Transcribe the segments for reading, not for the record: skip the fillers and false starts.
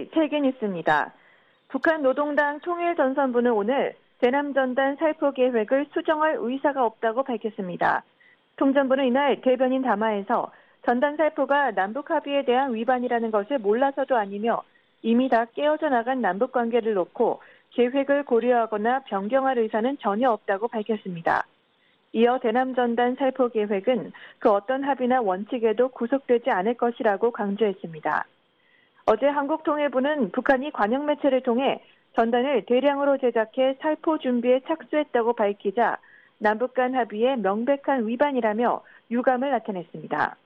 VOA 세계뉴스입니다. 북한 노동당 통일전선부는 오늘 대남전단 살포 계획을 수정할 의사가 없다고 밝혔습니다. 통전부는 이날 대변인 담화에서 전단 살포가 남북 합의에 대한 위반이라는 것을 몰라서도 아니며 이미 다 깨어져 나간 남북 관계를 놓고 계획을 고려하거나 변경할 의사는 전혀 없다고 밝혔습니다. 이어 대남전단 살포 계획은 그 어떤 합의나 원칙에도 구속되지 않을 것이라고 강조했습니다. 어제 한국통일부는 북한이 관영 매체를 통해 전단을 대량으로 제작해 살포 준비에 착수했다고 밝히자 남북 간 합의의 명백한 위반이라며 유감을 나타냈습니다.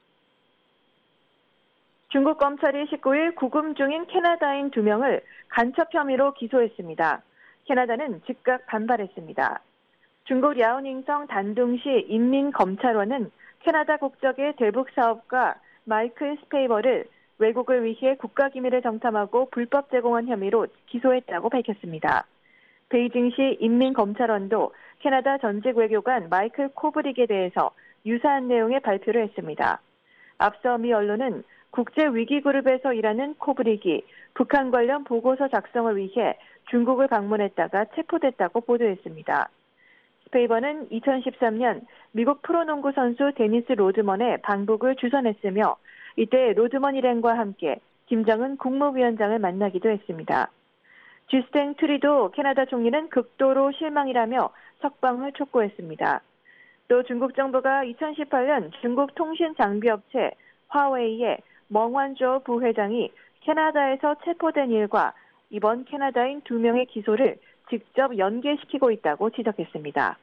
중국 검찰이 19일 구금 중인 캐나다인 2명을 간첩 혐의로 기소했습니다. 캐나다는 즉각 반발했습니다. 중국 야오닝성 단둥시 인민검찰원은 캐나다 국적의 대북 사업가 마이클 스페이버를 왜곡을 위해 국가기밀을 정탐하고 불법 제공한 혐의로 기소했다고 밝혔습니다. 베이징시 인민검찰원도 캐나다 전직 외교관 마이클 코브릭에 대해서 유사한 내용의 발표를 했습니다. 앞서 미 언론은 국제위기그룹에서 일하는 코브릭이 북한 관련 보고서 작성을 위해 중국을 방문했다가 체포됐다고 보도했습니다. 스페이버는 2013년 미국 프로농구 선수 데니스 로드먼의 방북을 주선했으며 이때 로드먼 일행과 함께 김정은 국무위원장을 만나기도 했습니다. 주스탱 트리도 캐나다 총리는 극도로 실망이라며 석방을 촉구했습니다. 또 중국 정부가 2018년 중국 통신 장비업체 화웨이의 멍완조 부회장이 캐나다에서 체포된 일과 이번 캐나다인 2명의 기소를 직접 연계시키고 있다고 지적했습니다.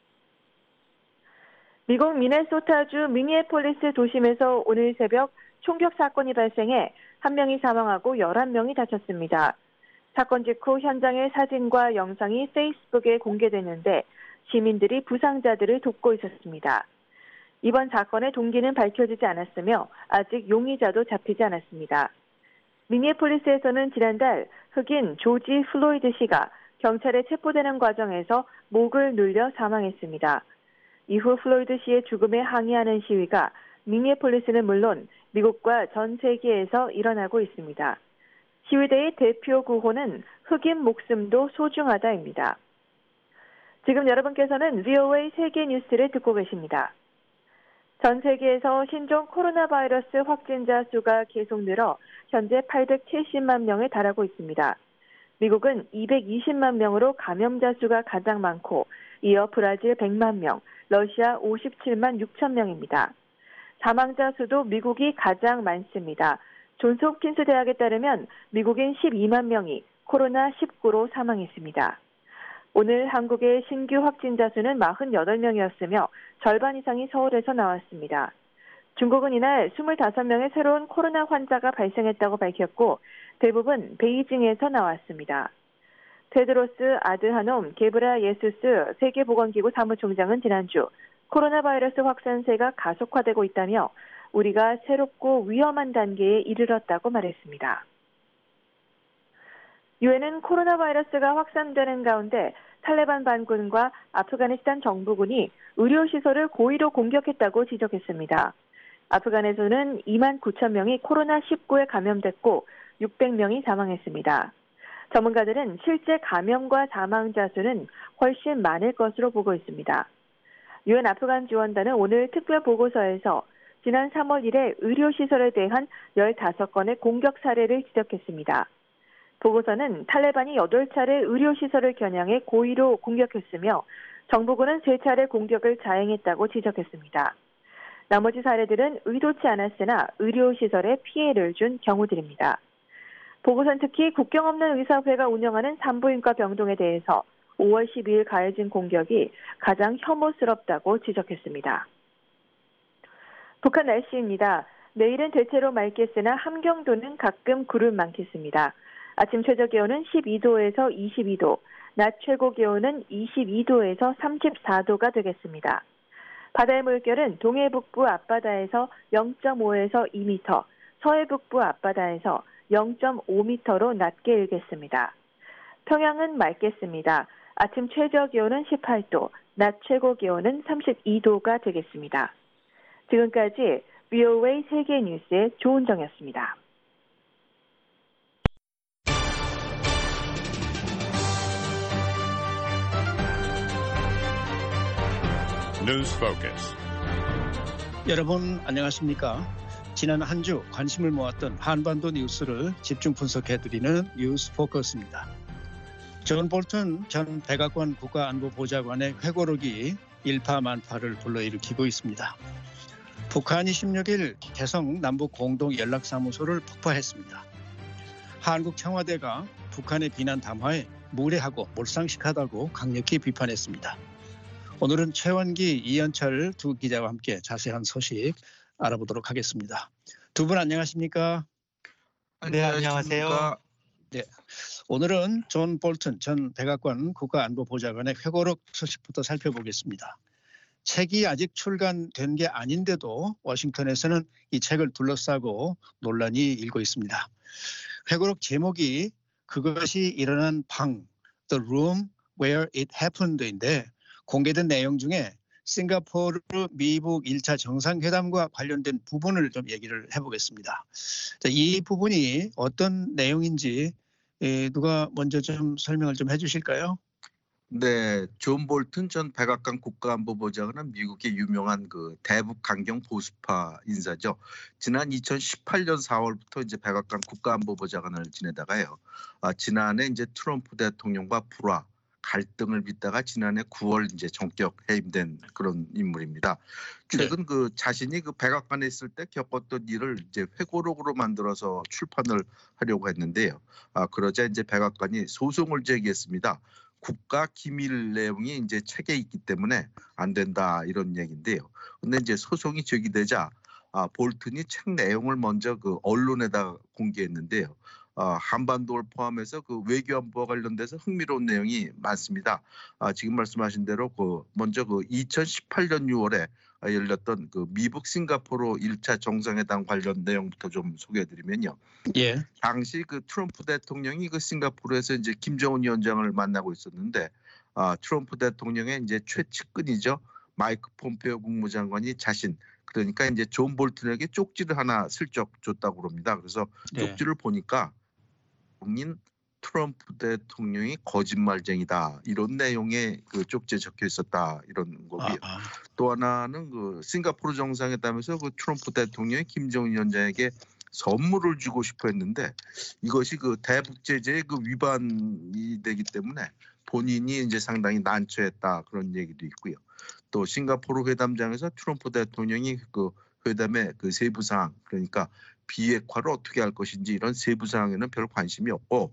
미국 미네소타주 미니애폴리스 도심에서 오늘 새벽 총격 사건이 발생해 1명이 사망하고 11명이 다쳤습니다. 사건 직후 현장의 사진과 영상이 페이스북에 공개됐는데 시민들이 부상자들을 돕고 있었습니다. 이번 사건의 동기는 밝혀지지 않았으며 아직 용의자도 잡히지 않았습니다. 미니애폴리스에서는 지난달 흑인 조지 플로이드 씨가 경찰에 체포되는 과정에서 목을 눌려 사망했습니다. 이후 플로이드 씨의 죽음에 항의하는 시위가 미니애폴리스는 물론 미국과 전 세계에서 일어나고 있습니다. 시위대의 대표 구호는 흑인 목숨도 소중하다입니다. 지금 여러분께서는 VOA 세계뉴스를 듣고 계십니다. 전 세계에서 신종 코로나 바이러스 확진자 수가 계속 늘어 현재 870만 명에 달하고 있습니다. 미국은 220만 명으로 감염자 수가 가장 많고 이어 브라질 100만 명, 러시아 57만 6천 명입니다. 사망자 수도 미국이 가장 많습니다. 존스홉킨스 대학에 따르면 미국인 12만 명이 코로나19로 사망했습니다. 오늘 한국의 신규 확진자 수는 48명이었으며 절반 이상이 서울에서 나왔습니다. 중국은 이날 25명의 새로운 코로나 환자가 발생했다고 밝혔고 대부분 베이징에서 나왔습니다. 테드로스 아드하놈 게브라예수스 세계보건기구 사무총장은 지난주 코로나 바이러스 확산세가 가속화되고 있다며 우리가 새롭고 위험한 단계에 이르렀다고 말했습니다. 유엔은 코로나 바이러스가 확산되는 가운데 탈레반 반군과 아프가니스탄 정부군이 의료시설을 고의로 공격했다고 지적했습니다. 아프간에서는 2만 9천 명이 코로나19에 감염됐고 600명이 사망했습니다. 전문가들은 실제 감염과 사망자 수는 훨씬 많을 것으로 보고 있습니다. 유엔 아프간 지원단은 오늘 특별 보고서에서 지난 3월 1일 의료시설에 대한 15건의 공격 사례를 지적했습니다. 보고서는 탈레반이 8차례 의료시설을 겨냥해 고의로 공격했으며 정부군은 3차례 공격을 자행했다고 지적했습니다. 나머지 사례들은 의도치 않았으나 의료시설에 피해를 준 경우들입니다. 보고서는 특히 국경 없는 의사회가 운영하는 산부인과 병동에 대해서 5월 12일 가해진 공격이 가장 혐오스럽다고 지적했습니다. 북한 날씨입니다. 내일은 대체로 맑겠으나 함경도는 가끔 구름 많겠습니다. 아침 최저 기온은 12도에서 22도, 낮 최고 기온은 22도에서 34도가 되겠습니다. 바다의 물결은 동해북부 앞바다에서 0.5에서 2m, 서해북부 앞바다에서 0.5m로 낮게 일겠습니다. 평양은 맑겠습니다. 아침 최저 기온은 18도, 낮 최고 기온은 32도가 되겠습니다. 지금까지 VOA 세계뉴스의 조은정이었습니다. News Focus. 여러분 안녕하십니까? 지난 한 주 관심을 모았던 한반도 뉴스를 집중 분석해드리는 뉴스 포커스입니다. 존 볼턴 전 백악관 국가안보보좌관의 회고록이 일파만파를 불러일으키고 있습니다. 북한이 16일 개성 남북 공동 연락사무소를 폭파했습니다. 한국 청와대가 북한의 비난 담화에 무례하고 몰상식하다고 강력히 비판했습니다. 오늘은 최원기, 이현철 두 기자와 함께 자세한 소식 알아보도록 하겠습니다. 두 분 안녕하십니까? 네, 안녕하세요. 네, 오늘은 존 볼턴 전 백악관 국가안보보좌관의 회고록 소식부터 살펴보겠습니다. 책이 아직 출간된 게 아닌데도 워싱턴에서는 이 책을 둘러싸고 논란이 일고 있습니다. 회고록 제목이 그것이 일어난 방, The Room Where It Happened인데 공개된 내용 중에 싱가포르 미국 1차 정상회담과 관련된 부분을 좀 얘기를 해보겠습니다. 자, 이 부분이 어떤 내용인지 누가 먼저 좀 설명을 좀 해주실까요? 네, 존 볼튼 전 백악관 국가안보보좌관은 미국의 유명한 그 대북 강경 보수파 인사죠. 지난 2018년 4월부터 이제 백악관 국가안보보좌관을 지내다가요. 지난해 이제 트럼프 대통령과 불화, 갈등을 빚다가 지난해 9월 이제 전격 해임된 그런 인물입니다. 최근 그 자신이 그 백악관에 있을 때 겪었던 일을 이제 회고록으로 만들어서 출판을 하려고 했는데요. 그러자 이제 백악관이 소송을 제기했습니다. 국가 기밀 내용이 이제 책에 있기 때문에 안 된다 이런 얘기인데요. 근데 이제 소송이 제기되자 볼튼이 책 내용을 먼저 그 언론에다 공개했는데요. 한반도를 포함해서 그 외교안보와 관련돼서 흥미로운 내용이 많습니다. 지금 말씀하신 대로 그 먼저 그 2018년 6월에 열렸던 그 미국 싱가포르 1차 정상회담 관련 내용부터 좀 소개해드리면요. 예. 당시 그 트럼프 대통령이 그 싱가포르에서 이제 김정은 위원장을 만나고 있었는데 트럼프 대통령의 이제 최측근이죠. 마이크 폼페오 국무장관이 자신 그러니까 이제 존 볼튼에게 쪽지를 하나 슬쩍 줬다고 그럽니다. 그래서 쪽지를 보니까 인 트럼프 대통령이 거짓말쟁이다 이런 내용의 그 쪽지에 적혀 있었다 이런 거고요. 또 하나는 그 싱가포르 정상회담에서 그 트럼프 대통령이 김정은 위원장에게 선물을 주고 싶어 했는데 이것이 그 대북 제재의 그 위반이 되기 때문에 본인이 이제 상당히 난처했다 그런 얘기도 있고요. 또 싱가포르 회담장에서 트럼프 대통령이 그 회담의 그 세부 사항 그러니까 비핵화를 어떻게 할 것인지 이런 세부 사항에는 별 관심이 없고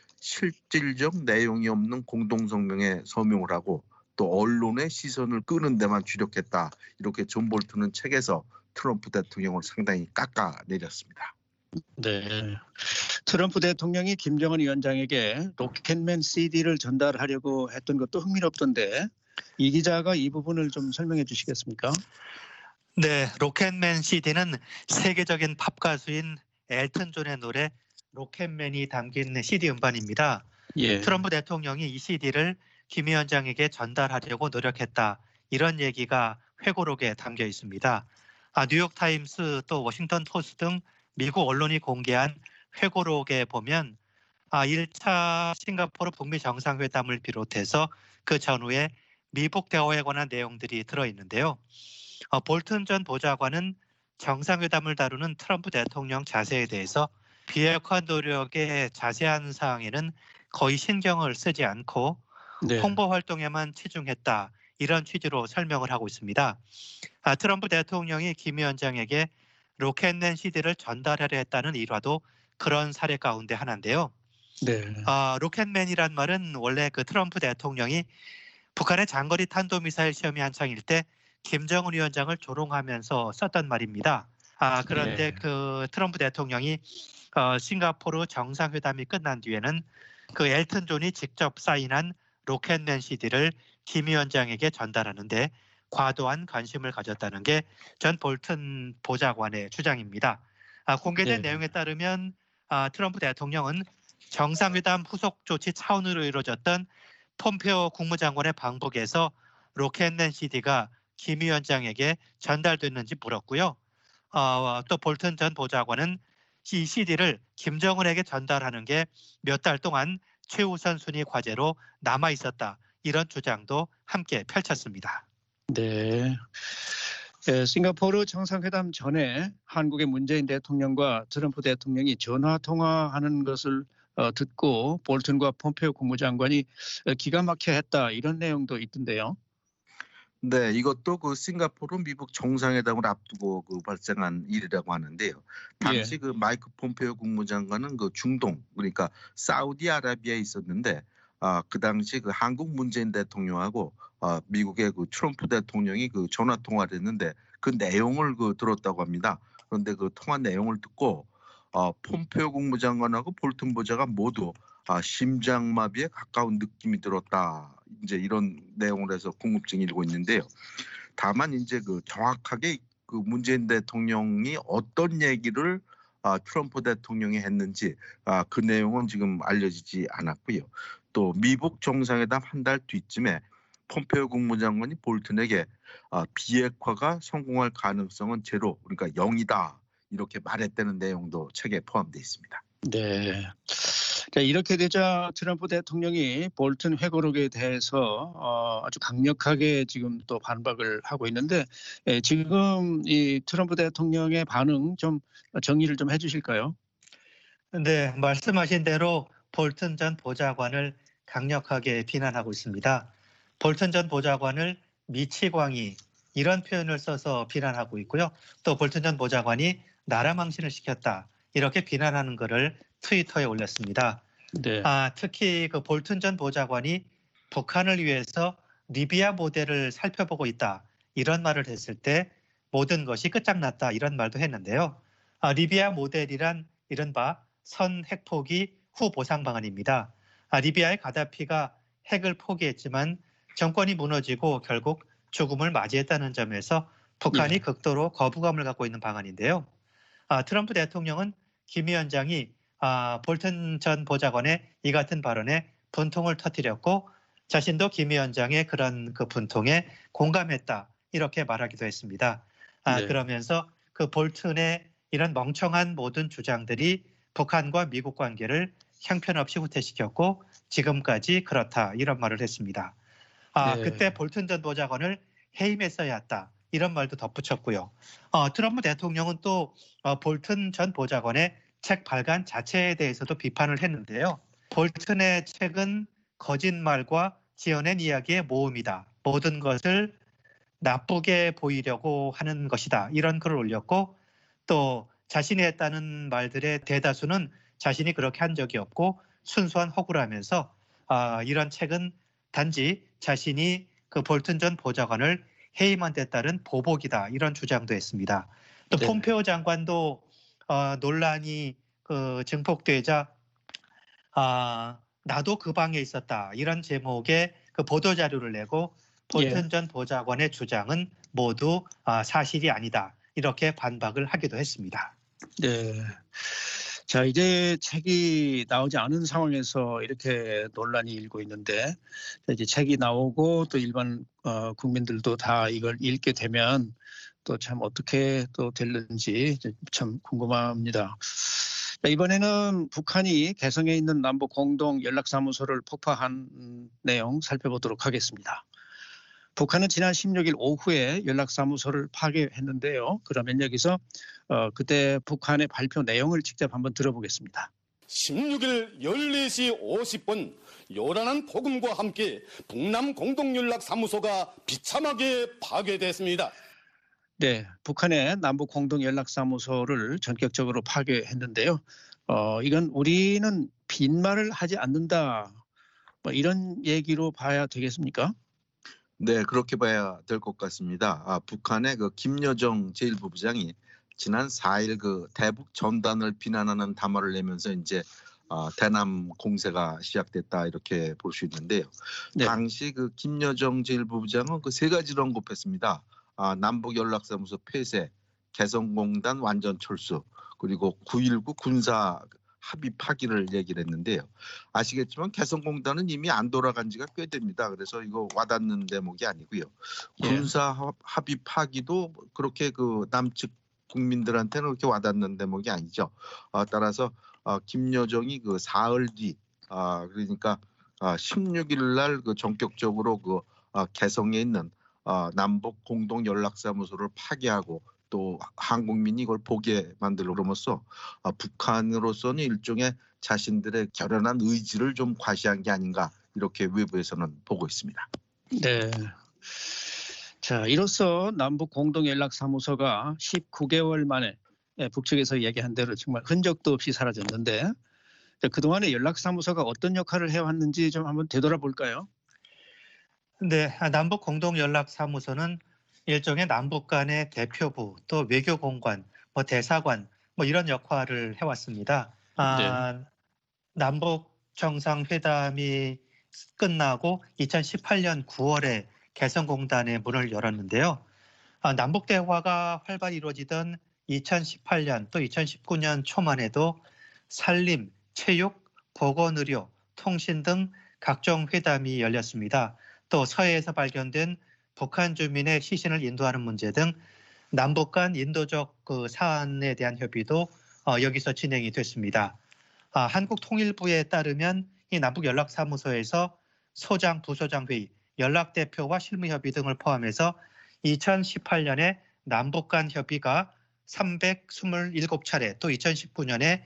실질적 내용이 없는 공동성명에 서명을 하고 또 언론의 시선을 끄는 데만 주력했다. 이렇게 존 볼튼은 책에서 트럼프 대통령을 상당히 깎아내렸습니다. 네, 트럼프 대통령이 김정은 위원장에게 로켓맨 CD를 전달하려고 했던 것도 흥미롭던데 이 기자가 이 부분을 좀 설명해 주시겠습니까? 네, 로켓맨 CD는 세계적인 팝 가수인 엘튼 존의 노래 로켓맨이 담긴 CD 음반입니다. 예. 트럼프 대통령이 이 CD를 김 위원장에게 전달하려고 노력했다. 이런 얘기가 회고록에 담겨 있습니다. 뉴욕타임스 또 워싱턴 포스트 등 미국 언론이 공개한 회고록에 보면 1차 싱가포르 북미 정상회담을 비롯해서 그 전후에 미북 대화에 관한 내용들이 들어있는데요. 볼튼 전 보좌관은 정상회담을 다루는 트럼프 대통령 자세에 대해서 비핵화 노력의 자세한 사항에는 거의 신경을 쓰지 않고 홍보 활동에만 치중했다. 이런 취지로 설명을 하고 있습니다. 트럼프 대통령이 김 위원장에게 로켓맨 CD를 전달하려 했다는 일화도 그런 사례 가운데 하나인데요. 네. 로켓맨이란 말은 원래 그 트럼프 대통령이 북한의 장거리 탄도미사일 시험이 한창일 때 김정은 위원장을 조롱하면서 썼던 말입니다. 그런데 그 트럼프 대통령이 싱가포르 정상회담이 끝난 뒤에는 그 엘튼 존이 직접 사인한 로켓맨 CD를 김 위원장에게 전달하는데 과도한 관심을 가졌다는 게 전 볼튼 보좌관의 주장입니다. 공개된 내용에 따르면 트럼프 대통령은 정상회담 후속 조치 차원으로 이루어졌던 폼페오 국무장관의 방북에서 로켓맨 CD가 김 위원장에게 전달됐는지 물었고요. 또 볼튼 전 보좌관은 이 CD를 김정은에게 전달하는 게 몇 달 동안 최우선 순위 과제로 남아 있었다. 이런 주장도 함께 펼쳤습니다. 네. 싱가포르 정상회담 전에 한국의 문재인 대통령과 트럼프 대통령이 전화 통화하는 것을 듣고 볼튼과 폼페오 국무장관이 기가 막혀 했다 이런 내용도 있던데요. 네, 이것도 그 싱가포르 미국 정상회담을 앞두고 그 발생한 일이라고 하는데요. 예. 당시 그 마이크 폼페오 국무장관은 그 중동, 그러니까 사우디아라비아에 있었는데, 그 당시 그 한국 문재인 대통령하고 미국의 그 트럼프 대통령이 그 전화 통화를 했는데 그 내용을 그 들었다고 합니다. 그런데 그 통화 내용을 듣고 폼페오 국무장관하고 볼튼 보좌가 모두 심장마비에 가까운 느낌이 들었다. 이제 이런 내용을 해서 궁금증이 일고 있는데요. 다만 이제 그 정확하게 그 문재인 대통령이 어떤 얘기를 트럼프 대통령이 했는지 그 내용은 지금 알려지지 않았고요. 또 미국 정상회담 한 달 뒤쯤에 폼페오 국무장관이 볼튼에게 비핵화가 성공할 가능성은 제로, 그러니까 0이다 이렇게 말했다는 내용도 책에 포함되어 있습니다. 네. 자, 이렇게 되자 트럼프 대통령이 볼튼 회고록에 대해서 아주 강력하게 지금 또 반박을 하고 있는데 지금 이 트럼프 대통령의 반응 좀 정리를 좀 해주실까요? 네, 말씀하신 대로 볼튼 전 보좌관을 강력하게 비난하고 있습니다. 볼튼 전 보좌관을 미치광이 이런 표현을 써서 비난하고 있고요. 또 볼튼 전 보좌관이 나라 망신을 시켰다 이렇게 비난하는 것을 트위터에 올렸습니다. 네. 특히 그 볼튼 전 보좌관이 북한을 위해서 리비아 모델을 살펴보고 있다 이런 말을 했을 때 모든 것이 끝장났다 이런 말도 했는데요. 리비아 모델이란 이른바 선 핵포기 후 보상 방안입니다. 리비아의 가다피가 핵을 포기했지만 정권이 무너지고 결국 죽음을 맞이했다는 점에서 북한이 극도로 거부감을 갖고 있는 방안인데요. 트럼프 대통령은 김 위원장이 볼튼 전 보좌관의 이 같은 발언에 분통을 터뜨렸고 자신도 김 위원장의 그런 그 분통에 공감했다 이렇게 말하기도 했습니다. 네. 그러면서 그 볼튼의 이런 멍청한 모든 주장들이 북한과 미국 관계를 형편없이 후퇴시켰고 지금까지 그렇다 이런 말을 했습니다. 네. 그때 볼튼 전 보좌관을 해임했어야 했다 이런 말도 덧붙였고요. 트럼프 대통령은 또 볼튼 전 보좌관의 책 발간 자체에 대해서도 비판을 했는데요. 볼튼의 책은 거짓말과 지어낸 이야기의 모음이다. 모든 것을 나쁘게 보이려고 하는 것이다. 이런 글을 올렸고 또 자신이 했다는 말들의 대다수는 자신이 그렇게 한 적이 없고 순수한 허구라면서 이런 책은 단지 자신이 그 볼튼 전 보좌관을 해임한 데 따른 보복이다. 이런 주장도 했습니다. 또 네. 폼페오 장관도 논란이 그 증폭되자 나도 그 방에 있었다. 이런 제목의 그 보도 자료를 내고 볼튼 전 보좌관의 주장은 모두 사실이 아니다. 이렇게 반박을 하기도 했습니다. 네. 자, 이제 책이 나오지 않은 상황에서 이렇게 논란이 일고 있는데 이제 책이 나오고 또 일반 국민들도 다 이걸 읽게 되면 또 참 어떻게 또 될는지 참 궁금합니다. 자, 이번에는 북한이 개성에 있는 남북 공동 연락사무소를 폭파한 내용 살펴보도록 하겠습니다. 북한은 지난 16일 오후에 연락사무소를 파괴했는데요. 그러면 여기서 그때 북한의 발표 내용을 직접 한번 들어보겠습니다. 16일 14시 50분 요란한 폭음과 함께 북남 공동연락사무소가 비참하게 파괴됐습니다. 네, 북한의 남북 공동연락사무소를 전격적으로 파괴했는데요. 이건 우리는 빈말을 하지 않는다. 뭐 이런 얘기로 봐야 되겠습니까? 네, 그렇게 봐야 될 것 같습니다. 북한의 그 김여정 제1부부장이 지난 4일 그 대북 전단을 비난하는 담화를 내면서 이제 대남 공세가 시작됐다 이렇게 볼 수 있는데요. 네. 당시 그 김여정 제1부부장은 그 세 가지를 언급했습니다. 남북 연락사무소 폐쇄, 개성공단 완전 철수, 그리고 9.19 군사 합의 파기를 얘기를 했는데요. 아시겠지만 개성공단은 이미 안 돌아간 지가 꽤 됩니다. 그래서 이거 와닿는 대목이 아니고요. 군사 합의 파기도 그렇게 그 남측 국민들한테는 그렇게 와닿는 대목이 아니죠. 따라서 김여정이 그 사흘 뒤 그러니까 16일 날 그 전격적으로 그 개성에 있는 남북 공동 연락사무소를 파괴하고 또 한국민이 이걸 보게 만들므로써 북한으로서는 일종의 자신들의 결연한 의지를 좀 과시한 게 아닌가 이렇게 외부에서는 보고 있습니다. 네. 자, 이로써 남북 공동연락사무소가 19개월 만에 북측에서 얘기한 대로 정말 흔적도 없이 사라졌는데 그동안에 연락사무소가 어떤 역할을 해왔는지 좀 한번 되돌아볼까요? 네, 남북 공동연락사무소는 일종의 남북 간의 대표부, 또 외교공관, 대사관 이런 역할을 해왔습니다. 남북 정상회담이 끝나고 2018년 9월에 개성공단의 문을 열었는데요. 남북 대화가 활발히 이루어지던 2018년 또 2019년 초만 해도 산림, 체육, 보건의료, 통신 등 각종 회담이 열렸습니다. 또 서해에서 발견된 북한 주민의 시신을 인도하는 문제 등 남북 간 인도적 사안에 대한 협의도 여기서 진행이 됐습니다. 한국통일부에 따르면 이 남북연락사무소에서 소장, 부소장 회의, 연락대표와 실무협의 등을 포함해서 2018년에 남북 간 협의가 327차례 또 2019년에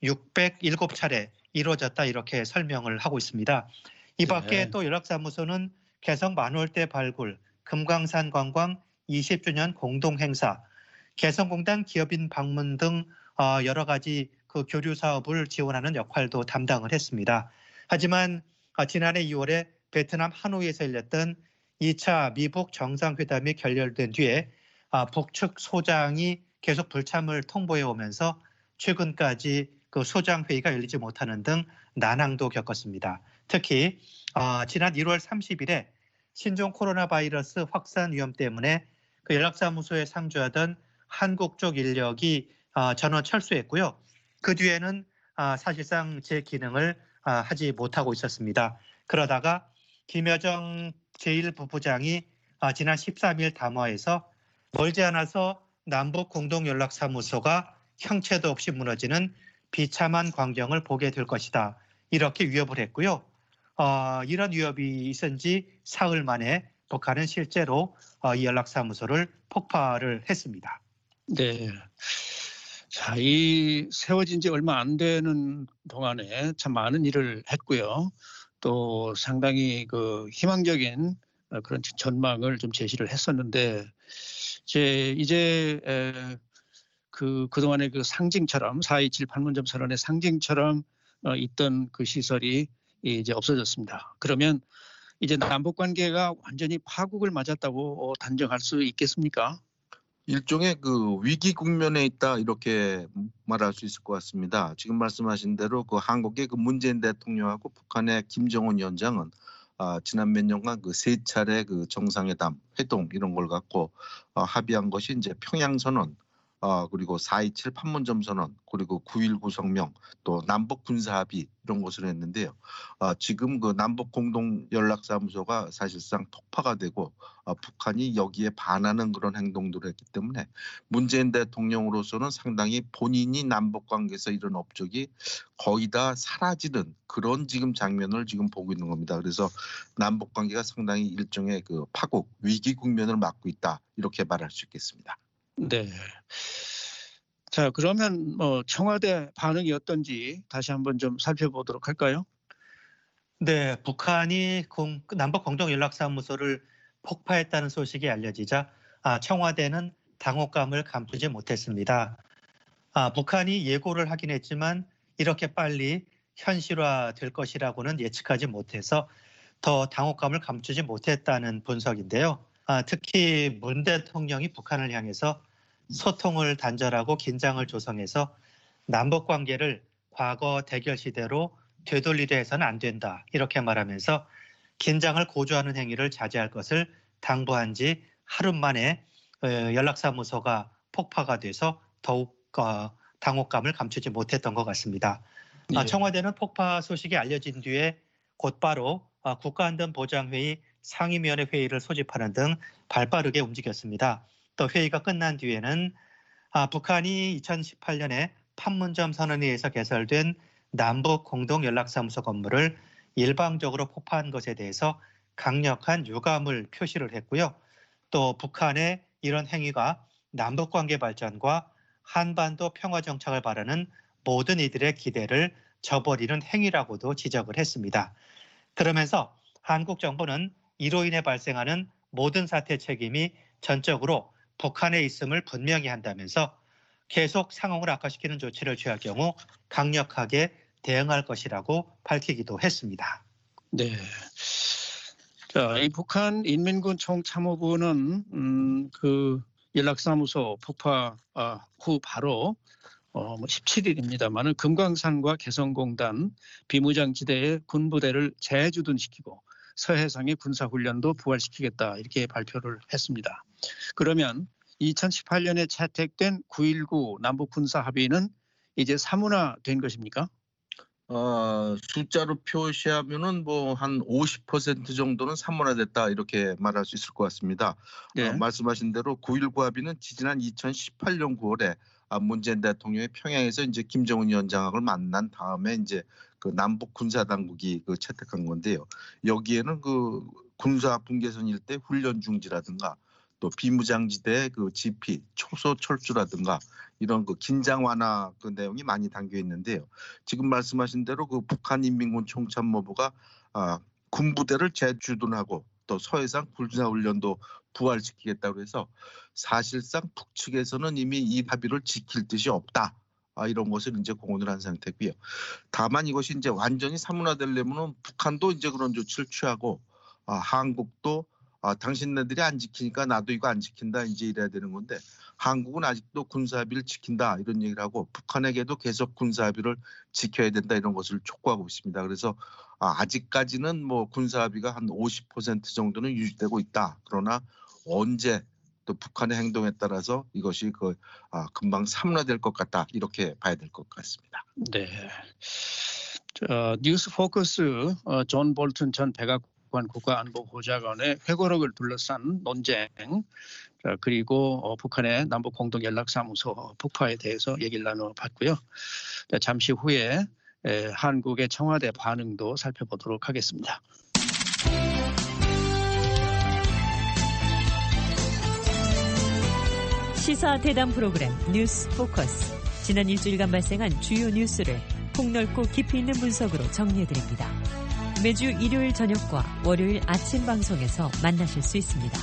607차례 이루어졌다 이렇게 설명을 하고 있습니다. 이 밖에 또 연락사무소는 개성 만월대 발굴, 금강산 관광 20주년 공동행사, 개성공단 기업인 방문 등 여러 가지 교류 사업을 지원하는 역할도 담당을 했습니다. 하지만 지난해 2월에 베트남 하노이에서 열렸던 2차 미북 정상회담이 결렬된 뒤에 북측 소장이 계속 불참을 통보해 오면서 최근까지 소장 회의가 열리지 못하는 등 난항도 겪었습니다. 특히 지난 1월 30일에 신종 코로나 바이러스 확산 위험 때문에 연락사무소에 상주하던 한국 쪽 인력이 전원 철수했고요. 그 뒤에는 사실상 제 기능을 하지 못하고 있었습니다. 그러다가 김여정 제1부부장이 지난 13일 담화에서 멀지 않아서 남북 공동연락사무소가 형체도 없이 무너지는 비참한 광경을 보게 될 것이다. 이렇게 위협을 했고요. 이런 위협이 있은 지 사흘 만에 북한은 실제로 이 연락사무소를 폭파를 했습니다. 네. 자, 이 세워진 지 얼마 안 되는 동안에 참 많은 일을 했고요. 또 상당히 희망적인 그런 전망을 좀 제시를 했었는데 이제 그동안의 상징처럼 4.27 판문점 선언의 상징처럼 있던 그 시설이 이제 없어졌습니다. 그러면 이제 남북 관계가 완전히 파국을 맞았다고 단정할 수 있겠습니까? 일종의 위기 국면에 있다 이렇게 말할 수 있을 것 같습니다. 지금 말씀하신 대로 한국의 문재인 대통령하고 북한의 김정은 위원장은 지난 몇 년간 3차례 정상회담, 회동 이런 걸 갖고 합의한 것이 이제 평양선언, 그리고 4.27 판문점 선언, 그리고 9.19 성명, 또 남북 군사 합의 이런 것을 했는데요. 지금 남북 공동 연락사무소가 사실상 폭파가 되고 북한이 여기에 반하는 그런 행동들을 했기 때문에 문재인 대통령으로서는 상당히 본인이 남북 관계에서 이런 업적이 거의 다 사라지는 그런 지금 장면을 지금 보고 있는 겁니다. 그래서 남북 관계가 상당히 일종의 파국, 위기 국면을 맞고 있다 이렇게 말할 수 있겠습니다. 네. 자, 그러면 청와대 반응이 어떤지 다시 한번 좀 살펴보도록 할까요? 네, 북한이 남북 공동연락사무소를 폭파했다는 소식이 알려지자 청와대는 당혹감을 감추지 못했습니다. 북한이 예고를 하긴 했지만 이렇게 빨리 현실화될 것이라고는 예측하지 못해서 더 당혹감을 감추지 못했다는 분석인데요. 특히 문 대통령이 북한을 향해서 소통을 단절하고 긴장을 조성해서 남북 관계를 과거 대결 시대로 되돌리려 해서는 안 된다 이렇게 말하면서 긴장을 고조하는 행위를 자제할 것을 당부한 지 하루 만에 연락사무소가 폭파가 돼서 더욱 당혹감을 감추지 못했던 것 같습니다. 예. 청와대는 폭파 소식이 알려진 뒤에 곧바로 국가안전보장회의 상임위원회 회의를 소집하는 등 발빠르게 움직였습니다. 또 회의가 끝난 뒤에는 북한이 2018년에 판문점 선언에 의해서 개설된 남북 공동연락사무소 건물을 일방적으로 폭파한 것에 대해서 강력한 유감을 표시를 했고요. 또 북한의 이런 행위가 남북관계 발전과 한반도 평화 정착을 바라는 모든 이들의 기대를 저버리는 행위라고도 지적을 했습니다. 그러면서 한국 정부는 이로 인해 발생하는 모든 사태 책임이 전적으로 북한에 있음을 분명히 한다면서 계속 상황을 악화시키는 조치를 취할 경우 강력하게 대응할 것이라고 밝히기도 했습니다. 네. 자, 이 북한 인민군 총참모부는 그 연락사무소 폭파 후 바로 17일입니다만은 금강산과 개성공단 비무장지대의 군부대를 재주둔시키고 서해상의 군사훈련도 부활시키겠다 이렇게 발표를 했습니다. 그러면 2018년에 채택된 9.19 남북군사합의는 이제 사문화된 것입니까? 숫자로 표시하면은 뭐 한 50% 정도는 사문화됐다 이렇게 말할 수 있을 것 같습니다. 네. 말씀하신 대로 9.19 합의는 지난 2018년 9월에 문재인 대통령이 평양에서 이제 김정은 위원장을 만난 다음에 이제 그 남북 군사 당국이 그 채택한 건데요. 여기에는 그 군사 분계선 일대 훈련 중지라든가 또 비무장지대 그 지피 초소 철수라든가 이런 그 긴장 완화 그 내용이 많이 담겨 있는데요. 지금 말씀하신 대로 그 북한 인민군 총참모부가 군부대를 재주둔하고 또 서해상 군사훈련도 부활시키겠다고 해서 사실상 북측에서는 이미 이 합의를 지킬 뜻이 없다. 이런 것을 이제 공언을 한 상태고요. 다만 이것이 이제 완전히 사문화되려면은 북한도 이제 그런 조치를 취하고 한국도 당신네들이 안 지키니까 나도 이거 안 지킨다 이제 이래야 되는 건데 한국은 아직도 군사합의를 지킨다 이런 얘기를 하고 북한에게도 계속 군사합의를 지켜야 된다 이런 것을 촉구하고 있습니다. 그래서 아직까지는 뭐 군사합의가 한 50% 정도는 유지되고 있다. 그러나 언제 또 북한의 행동에 따라서 이것이 금방 사문화될 것 같다 이렇게 봐야 될 것 같습니다. 네. 뉴스 포커스 존 볼튼 전 백악관 국가안보보좌관의 회고록을 둘러싼 논쟁 그리고 북한의 남북공동연락사무소 폭파에 대해서 얘기를 나눠봤고요. 잠시 후에 한국의 청와대 반응도 살펴보도록 하겠습니다. 시사 대담 프로그램 뉴스 포커스. 지난 일주일간 발생한 주요 뉴스를 폭넓고 깊이 있는 분석으로 정리해드립니다. 매주 일요일 저녁과 월요일 아침 방송에서 만나실 수 있습니다.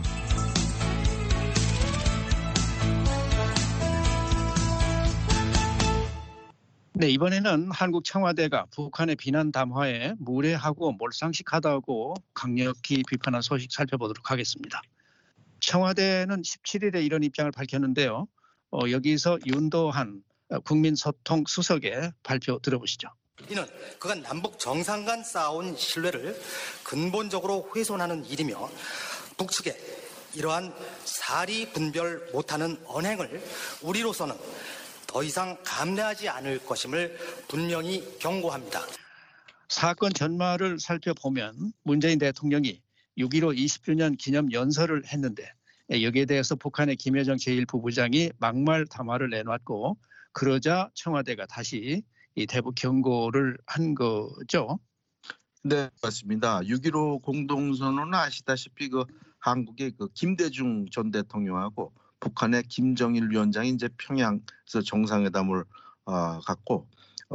네, 이번에는 한국 청와대가 북한의 비난 담화에 무례하고 몰상식하다고 강력히 비판한 소식 살펴보도록 하겠습니다. 청와대는 17일에 이런 입장을 밝혔는데요. 여기서 윤도한 국민소통 수석의 발표 들어보시죠. 이는 그간 남북 정상 간 쌓아온 신뢰를 근본적으로 훼손하는 일이며 북측에 이러한 사리 분별 못하는 언행을 우리로서는 더 이상 감내하지 않을 것임을 분명히 경고합니다. 사건 전말을 살펴보면 문재인 대통령이 6.15 20주년 기념 연설을 했는데 여기에 대해서 북한의 김여정 제1부부장이 막말 담화를 내놨고 그러자 청와대가 다시 이 대북 경고를 한 거죠. 네, 맞습니다. 6.15 공동선언은 아시다시피 한국의 김대중 전 대통령하고 북한의 김정일 위원장이 이제 평양에서 정상회담을 갖고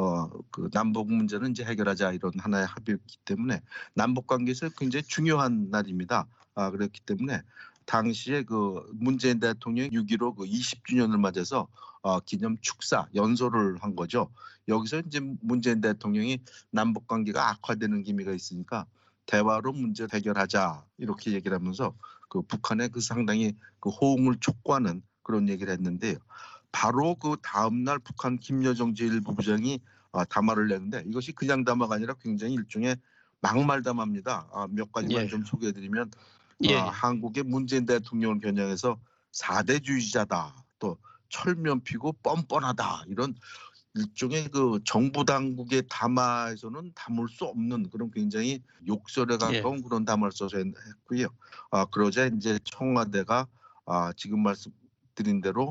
남북 문제는 이제 해결하자 이런 하나의 합의였기 때문에 남북 관계에서 굉장히 중요한 날입니다. 그렇기 때문에 당시에 문재인 대통령이 6.15 20주년을 맞아서 기념 축사 연설을 한 거죠. 여기서 이제 문재인 대통령이 남북 관계가 악화되는 기미가 있으니까 대화로 문제를 해결하자 이렇게 얘기를 하면서 북한의 상당히 호응을 촉구하는 그런 얘기를 했는데요. 바로 다음 날 북한 김여정 제1부부장이 담화를 내는데 이것이 그냥 담화가 아니라 굉장히 일종의 막말 담화입니다. 몇 가지만 좀 소개해드리면 한국의 문재인 대통령을 겨냥해서 4대주의자다, 또 철면 피고 뻔뻔하다 이런 일종의 정부 당국의 담화에서는 담을 수 없는 그런 굉장히 욕설에 가까운 그런 담화를 써서 했고요. 그러자 이제 청와대가 지금 말씀드린 대로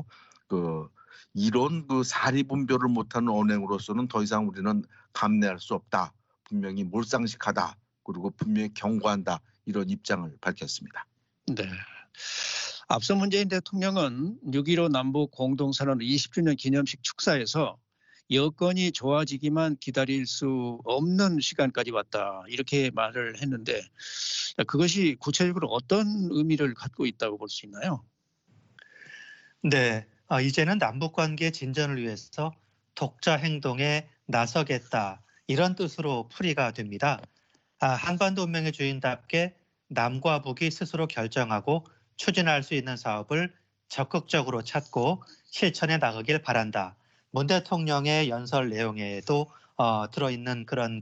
이런 사리 분별을 못하는 언행으로서는 더 이상 우리는 감내할 수 없다. 분명히 몰상식하다. 그리고 분명히 경고한다. 이런 입장을 밝혔습니다. 네. 앞서 문재인 대통령은 6.15 남북 공동선언 20주년 기념식 축사에서 여건이 좋아지기만 기다릴 수 없는 시간까지 왔다 이렇게 말을 했는데 그것이 구체적으로 어떤 의미를 갖고 있다고 볼 수 있나요? 네, 이제는 남북관계 진전을 위해서 독자 행동에 나서겠다 이런 뜻으로 풀이가 됩니다. 한반도 운명의 주인답게 남과 북이 스스로 결정하고 추진할 수 있는 사업을 적극적으로 찾고 실천해 나가길 바란다. 문 대통령의 연설 내용에도 들어있는 그런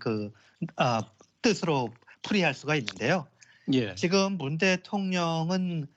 뜻으로 풀이할 수가 있는데요. 예. 지금 문 대통령은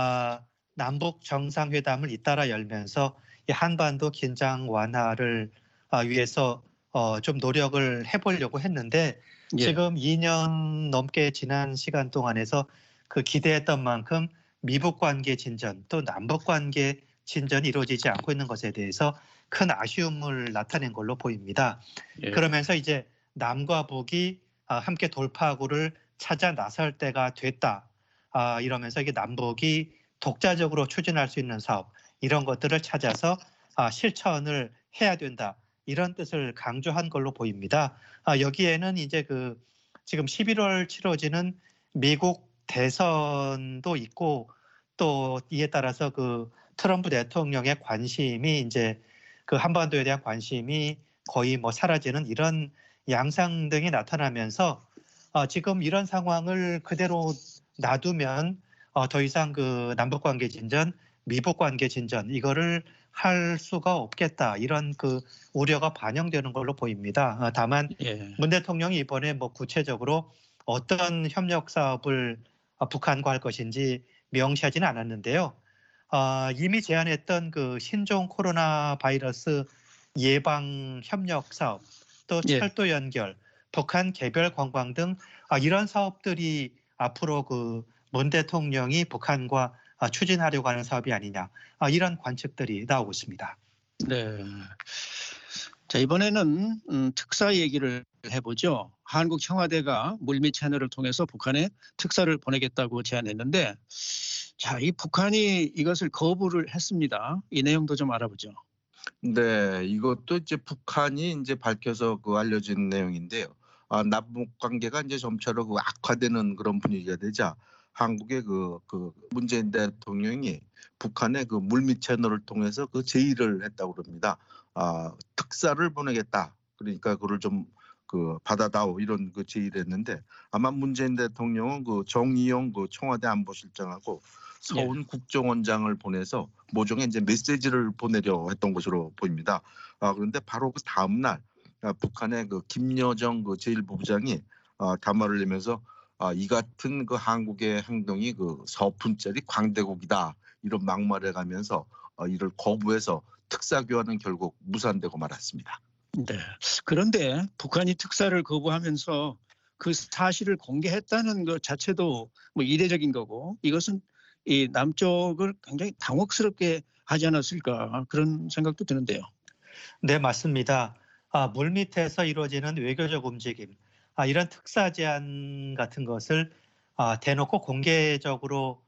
남북 정상회담을 잇따라 열면서 이 한반도 긴장 완화를 위해서 좀 노력을 해보려고 했는데 예. 지금 2년 넘게 지난 시간 동안에서 그 기대했던 만큼 미북 관계 진전 또 남북 관계 진전이 이루어지지 않고 있는 것에 대해서 큰 아쉬움을 나타낸 걸로 보입니다. 예. 그러면서 이제 남과 북이 함께 돌파구를 찾아 나설 때가 됐다. 이러면서 이게 남북이 독자적으로 추진할 수 있는 사업 이런 것들을 찾아서 실천을 해야 된다. 이런 뜻을 강조한 걸로 보입니다. 여기에는 이제 지금 11월 치러지는 미국 대선도 있고 또 이에 따라서 트럼프 대통령의 관심이 이제 한반도에 대한 관심이 거의 사라지는 이런 양상 등이 나타나면서 지금 이런 상황을 그대로 놔두면 더 이상 남북관계 진전, 미북관계 진전 이거를 할 수가 없겠다 이런 우려가 반영되는 걸로 보입니다. 다만 예. 문 대통령이 이번에 구체적으로 어떤 협력 사업을 북한과 할 것인지 명시하지는 않았는데요. 이미 제안했던 신종 코로나 바이러스 예방 협력 사업, 또 예. 철도 연결, 북한 개별 관광 등 이런 사업들이 앞으로 문 대통령이 북한과 추진하려고 하는 사업이 아니냐 이런 관측들이 나오고 있습니다. 네. 자, 이번에는 특사 얘기를 해보죠. 한국 청와대가 물밑 채널을 통해서 북한에 특사를 보내겠다고 제안했는데 자, 이 북한이 이것을 거부를 했습니다. 이 내용도 좀 알아보죠. 네, 이것도 이제 북한이 이제 밝혀서 알려진 내용인데요. 남북 관계가 이제 점차로 악화되는 그런 분위기가 되자 한국의 문재인 대통령이 북한의 물밑 채널을 통해서 제의를 했다고 그럽니다. 특사를 보내겠다. 그러니까 그걸 좀 받아다오 이런 제의를 했는데 아마 문재인 대통령은 정의용 청와대 안보실장하고 서훈 국정원장을 보내서 모종의 이제 메시지를 보내려 했던 것으로 보입니다. 그런데 바로 다음 날 북한의 김여정 제1부 부장이 담화를 내면서 이 같은 한국의 행동이 서푼짜리 광대국이다 이런 막말을 가면서 이를 거부해서 특사 교환은 결국 무산되고 말았습니다. 네. 그런데 북한이 특사를 거부하면서 그 사실을 공개했다는 것 자체도 이례적인 거고 이것은 이 남쪽을 굉장히 당혹스럽게 하지 않았을까 그런 생각도 드는데요. 네, 맞습니다. 물밑에서 이루어지는 외교적 움직임, 이런 특사 제안 같은 것을 대놓고 공개적으로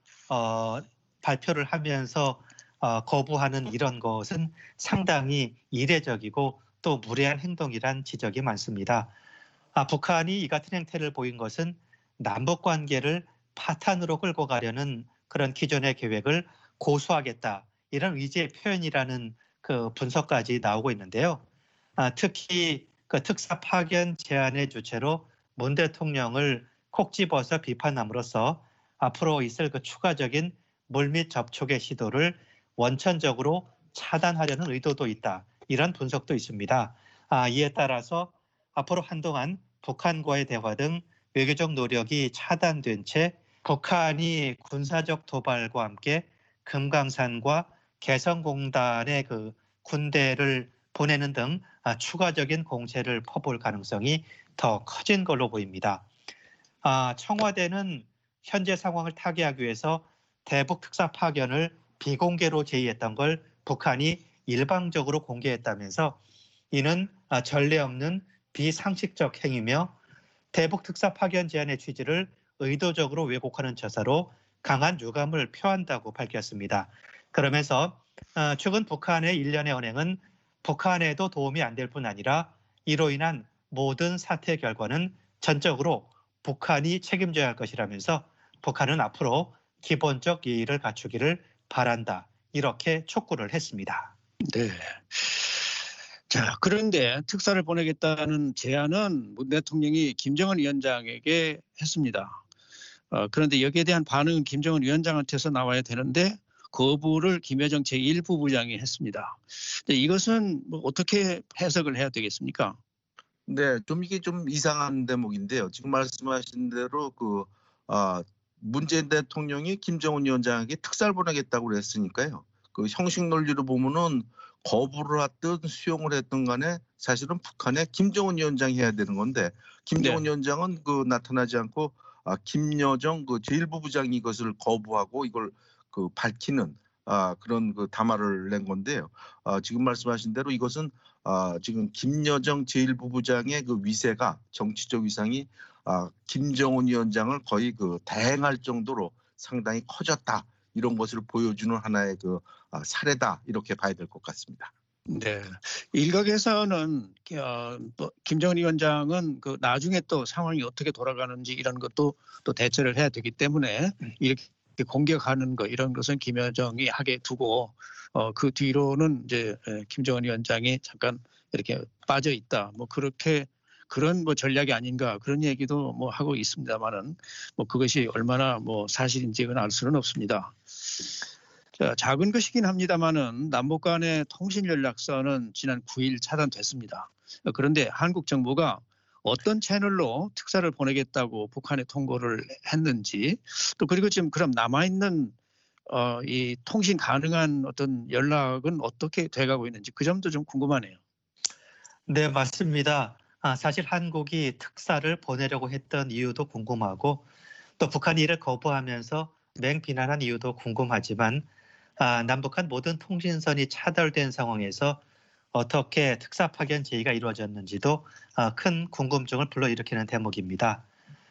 발표를 하면서 거부하는 이런 것은 상당히 이례적이고 또 무례한 행동이란 지적이 많습니다. 북한이 이 같은 행태를 보인 것은 남북 관계를 파탄으로 끌고 가려는 그런 기존의 계획을 고수하겠다 이런 의지의 표현이라는 분석까지 나오고 있는데요. 특히 특사 파견 제안의 주체로 문 대통령을 콕 집어서 비판함으로써 앞으로 있을 추가적인 물밑 접촉의 시도를 원천적으로 차단하려는 의도도 있다. 이런 분석도 있습니다. 이에 따라서 앞으로 한동안 북한과의 대화 등 외교적 노력이 차단된 채 북한이 군사적 도발과 함께 금강산과 개성공단의 군대를 보내는 등 추가적인 공세를 퍼볼 가능성이 더 커진 걸로 보입니다. 청와대는 현재 상황을 타개하기 위해서 대북 특사 파견을 비공개로 제의했던 걸 북한이 일방적으로 공개했다면서 이는 전례 없는 비상식적 행위며 대북 특사 파견 제안의 취지를 의도적으로 왜곡하는 처사로 강한 유감을 표한다고 밝혔습니다. 그러면서 최근 북한의 일련의 언행은 북한에도 도움이 안 될 뿐 아니라 이로 인한 모든 사태 결과는 전적으로 북한이 책임져야 할 것이라면서 북한은 앞으로 기본적 예의를 갖추기를 바란다. 이렇게 촉구를 했습니다. 네. 자, 그런데 특사를 보내겠다는 제안은 문 대통령이 김정은 위원장에게 했습니다. 그런데 여기에 대한 반응은 김정은 위원장한테서 나와야 되는데 거부를 김여정 제1부부장이 했습니다. 근데 이것은 뭐 어떻게 해석을 해야 되겠습니까? 네, 좀 이게 좀 이상한 대목인데요. 지금 말씀하신 대로 문재인 대통령이 김정은 위원장에게 특사를 보내겠다고 그랬으니까요. 그 형식 논리로 보면은 거부를 하든 수용을 했든 간에 사실은 북한의 김정은 위원장이 해야 되는 건데 김정은 네. 위원장은 나타나지 않고 김여정 제1부부장이 이것을 거부하고 이걸 밝히는 그런 담화를 낸 건데요. 지금 말씀하신 대로 이것은 지금 김여정 제1부부장의 위세가 정치적 위상이 김정은 위원장을 거의 대행할 정도로 상당히 커졌다. 이런 것을 보여주는 하나의 사례다. 이렇게 봐야 될 것 같습니다. 네. 일각에서는 김정은 위원장은 나중에 또 상황이 어떻게 돌아가는지 이런 것도 또 대처를 해야 되기 때문에 이렇게 공격하는 거 이런 것은 김여정이 하게 두고 그 뒤로는 이제 김정은 위원장이 잠깐 이렇게 빠져 있다. 뭐 그렇게 그런 전략이 아닌가 그런 얘기도 하고 있습니다만은 그것이 얼마나 사실인지는 알 수는 없습니다. 자, 작은 것이긴 합니다만은 남북 간의 통신 연락선은 지난 9일 차단됐습니다. 그런데 한국 정부가 어떤 채널로 특사를 보내겠다고 북한에 통보를 했는지 또 그리고 지금 그럼 남아있는 이 통신 가능한 어떤 연락은 어떻게 돼가고 있는지 그 점도 좀 궁금하네요. 네, 맞습니다. 사실 한국이 특사를 보내려고 했던 이유도 궁금하고 또 북한이 이를 거부하면서 맹비난한 이유도 궁금하지만 남북한 모든 통신선이 차단된 상황에서 어떻게 특사 파견 제의가 이루어졌는지도 큰 궁금증을 불러일으키는 대목입니다.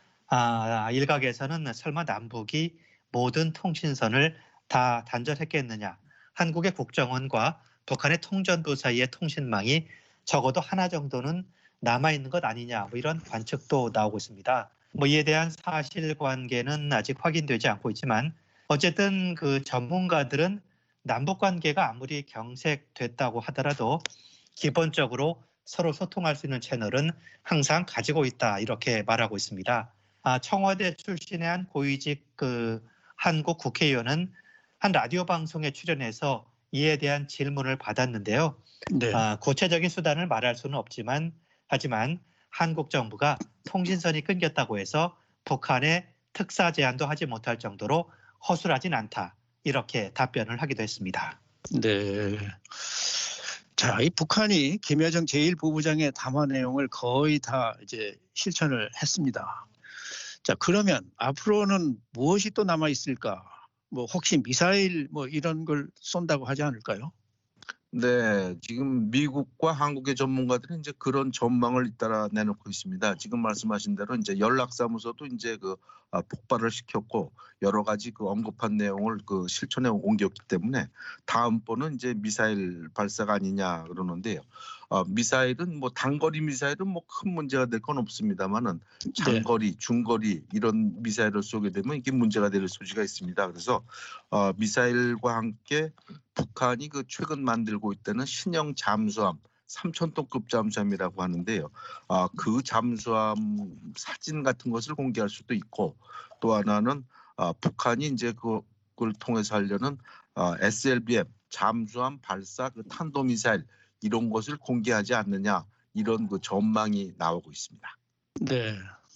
일각에서는 설마 남북이 모든 통신선을 다 단절했겠느냐. 한국의 국정원과 북한의 통전부 사이의 통신망이 적어도 하나 정도는 남아있는 것 아니냐. 이런 관측도 나오고 있습니다. 이에 대한 사실관계는 아직 확인되지 않고 있지만 어쨌든 전문가들은 남북관계가 아무리 경색됐다고 하더라도 기본적으로 서로 소통할 수 있는 채널은 항상 가지고 있다 이렇게 말하고 있습니다. 청와대 출신의 한 고위직 한국 국회의원은 한 라디오 방송에 출연해서 이에 대한 질문을 받았는데요. 네. 구체적인 수단을 말할 수는 없지만 하지만 한국 정부가 통신선이 끊겼다고 해서 북한에 특사 제안도 하지 못할 정도로 허술하진 않다. 이렇게 답변을 하기도 했습니다. 네. 자, 이 북한이 김여정 제1부부장의 담화 내용을 거의 다 이제 실천을 했습니다. 자, 그러면 앞으로는 무엇이 또 남아 있을까? 혹시 미사일 이런 걸 쏜다고 하지 않을까요? 네, 지금 미국과 한국의 전문가들은 이제 그런 전망을 잇따라 내놓고 있습니다. 지금 말씀하신 대로 이제 연락사무소도 이제 폭발을 시켰고 여러 가지 언급한 내용을 실천에 옮겼기 때문에 다음번은 이제 미사일 발사가 아니냐 그러는데요. 미사일은 단거리 미사일은 큰 문제가 될 건 없습니다만은 장거리, 중거리 이런 미사일을 쏘게 되면 이게 문제가 될 소지가 있습니다. 그래서 미사일과 함께 북한이 최근 만들고 있다는 신형 잠수함 3,000톤급 잠수함이라고 하는데요. 그 잠수함 사진 같은 것을 공개할 수도 있고 또 하나는 북한이 이제 그걸 통해서 하려는 SLBM 잠수함 발사 탄도미사일 이런 것을 공개하지 않느냐 이런 전망이 나오고 있습니다. 네.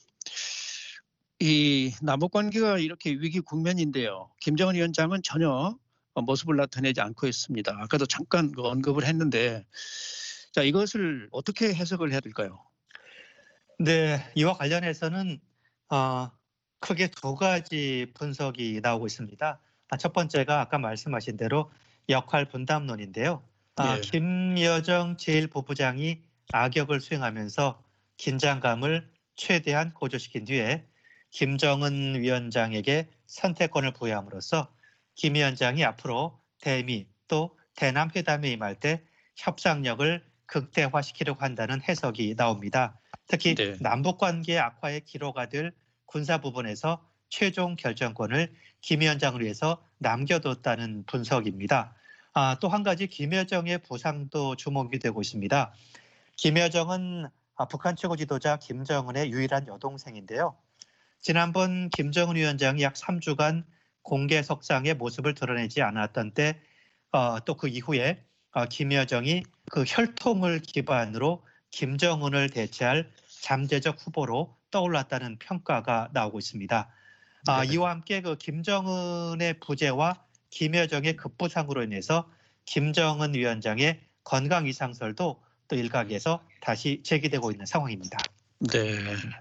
이 남북 관계가 이렇게 위기 국면인데요. 김정은 위원장은 전혀 모습을 나타내지 않고 있습니다. 아까도 잠깐 언급을 했는데 자, 이것을 어떻게 해석을 해야 될까요? 네, 이와 관련해서는 크게 두 가지 분석이 나오고 있습니다. 첫 번째가 아까 말씀하신 대로 역할 분담론인데요. 네. 김여정 제1부부장이 악역을 수행하면서 긴장감을 최대한 고조시킨 뒤에 김정은 위원장에게 선택권을 부여함으로써 김 위원장이 앞으로 대미 또 대남 회담에 임할 때 협상력을 극대화시키려고 한다는 해석이 나옵니다. 특히 네. 남북 관계 악화의 기로가 될 군사 부분에서 최종 결정권을 김 위원장을 위해서 남겨뒀다는 분석입니다. 또 한 가지 김여정의 부상도 주목이 되고 있습니다. 김여정은 북한 최고 지도자 김정은의 유일한 여동생인데요. 지난번 김정은 위원장이 약 3주간 공개석상의 모습을 드러내지 않았던 때 또 그 이후에 김여정이 그 혈통을 기반으로 김정은을 대체할 잠재적 후보로 떠올랐다는 평가가 나오고 있습니다. 네. 이와 함께 그 김정은의 부재와 김여정의 급부상으로 인해서 김정은 위원장의 건강 이상설도 또 일각에서 다시 제기되고 있는 상황입니다. 네.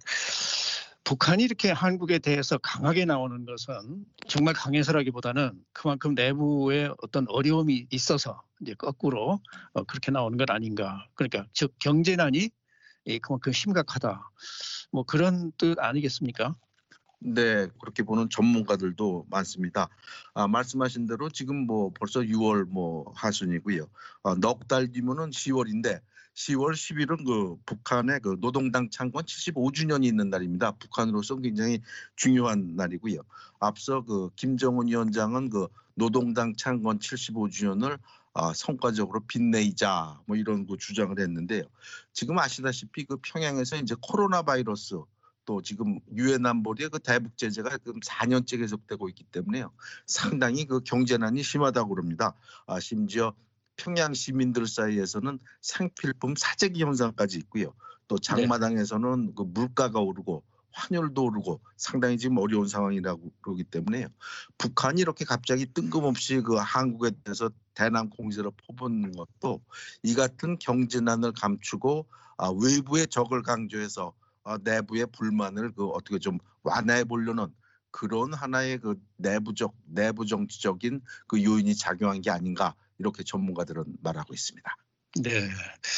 북한이 이렇게 한국에 대해서 강하게 나오는 것은 정말 강해서라기보다는 그만큼 내부에 어떤 어려움이 있어서 이제 거꾸로 그렇게 나오는 것 아닌가. 그러니까 즉 경제난이 그만큼 심각하다. 뭐 그런 뜻 아니겠습니까? 네, 그렇게 보는 전문가들도 많습니다. 말씀하신 대로 지금 뭐 벌써 6월 뭐 하순이고요. 넉 달 뒤면은 10월인데 10월 10일은 그 북한의 그 노동당 창건 75주년이 있는 날입니다. 북한으로서 굉장히 중요한 날이고요. 앞서 그 김정은 위원장은 그 노동당 창건 75주년을 성과적으로 빛내자 뭐 이런 그 주장을 했는데요. 지금 아시다시피 그 평양에서 이제 코로나 바이러스 또 지금 유엔 안보리의 그 대북 제재가 지금 4년째 계속되고 있기 때문에요. 상당히 그 경제난이 심하다고 그럽니다. 심지어 평양 시민들 사이에서는 생필품 사재기 현상까지 있고요. 또 장마당에서는 그 물가가 오르고 환율도 오르고 상당히 지금 어려운 상황이라고 그러기 때문에요. 북한이 이렇게 갑자기 뜬금없이 그 한국에 대해서 대남 공세를 퍼붓는 것도 이 같은 경제난을 감추고 외부의 적을 강조해서 내부의 불만을 그 어떻게 좀 완화해 보려는 그런 하나의 그 내부 정치적인 그 요인이 작용한 게 아닌가 이렇게 전문가들은 말하고 있습니다. 네.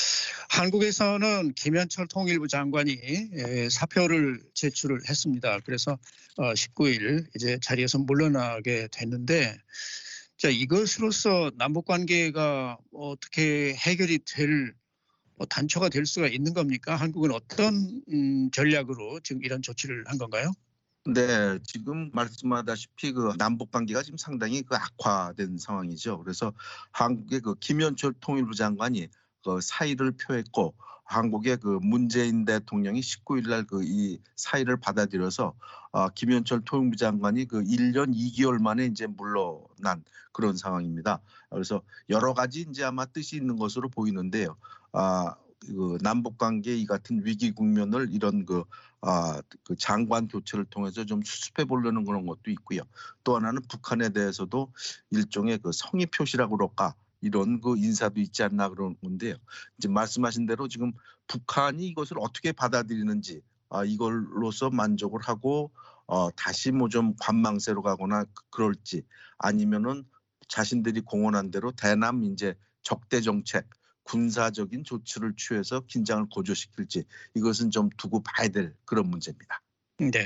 한국에서는 김현철 통일부 장관이 사표를 제출을 했습니다. 그래서 19일 이제 자리에서 물러나게 됐는데 자, 이것으로서 남북 관계가 어떻게 해결이 될 단초가 될 수가 있는 겁니까? 한국은 어떤 전략으로 지금 이런 조치를 한 건가요? 네, 지금 말씀하다시피 그 남북 관계가 지금 상당히 그 악화된 상황이죠. 그래서 한국의 그 김현철 통일부 장관이 그 사의를 표했고 한국의 그 문재인 대통령이 19일 날 그 이 사의를 받아들여서 김현철 통일부 장관이 그 1년 2개월 만에 이제 물러난 그런 상황입니다. 그래서 여러 가지 이제 아마 뜻이 있는 것으로 보이는데요. 그 남북 관계 이 같은 위기 국면을 이런 그 장관 교체를 통해서 좀 수습해 보려는 그런 것도 있고요. 또 하나는 북한에 대해서도 일종의 그 성의 표시라고 그럴까 이런 그 인사도 있지 않나 그런 건데요. 이제 말씀하신 대로 지금 북한이 이것을 어떻게 받아들이는지 이걸로서 만족을 하고 다시 뭐 좀 관망세로 가거나 그럴지 아니면은 자신들이 공언한 대로 대남 이제 적대 정책 군사적인 조치를 취해서 긴장을 고조시킬지 이것은 좀 두고 봐야 될 그런 문제입니다. 네.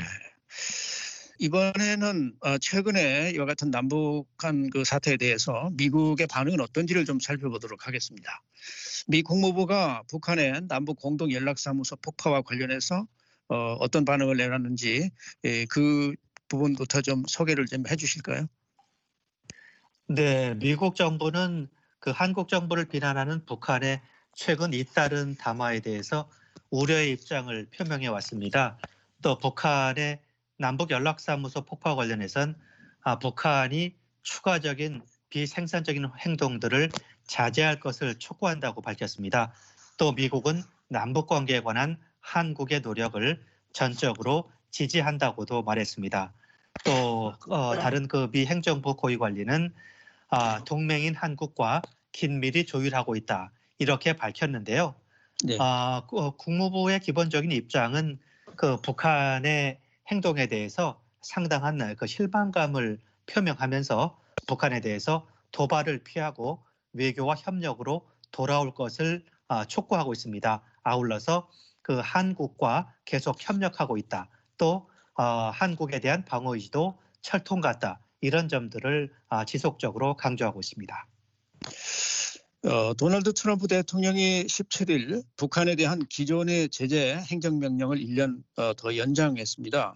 이번에는 최근에 이와 같은 남북한 그 사태에 대해서 미국의 반응은 어떤지를 좀 살펴보도록 하겠습니다. 미 국무부가 북한의 남북 공동 연락사무소 폭파와 관련해서 어떤 반응을 내놨는지 그 부분부터 좀 소개를 좀 해주실까요? 네, 미국 정부는 그 한국 정부를 비난하는 북한의 최근 잇따른 담화에 대해서 우려의 입장을 표명해 왔습니다. 또 북한의 남북 연락사무소 폭파 관련해선 북한이 추가적인 비생산적인 행동들을 자제할 것을 촉구한다고 밝혔습니다. 또 미국은 남북 관계에 관한 한국의 노력을 전적으로 지지한다고도 말했습니다. 또 다른 그 미 행정부 고위 관리는 동맹인 한국과 긴밀히 조율하고 있다 이렇게 밝혔는데요. 네. 국무부의 기본적인 입장은 그 북한의 행동에 대해서 상당한 그 실망감을 표명하면서 북한에 대해서 도발을 피하고 외교와 협력으로 돌아올 것을 촉구하고 있습니다. 아울러서 그 한국과 계속 협력하고 있다. 또 한국에 대한 방어 의지도 철통 같다. 이런 점들을 지속적으로 강조하고 있습니다. 도널드 트럼프 대통령이 17일 북한에 대한 기존의 제재 행정명령을 1년 더 연장했습니다.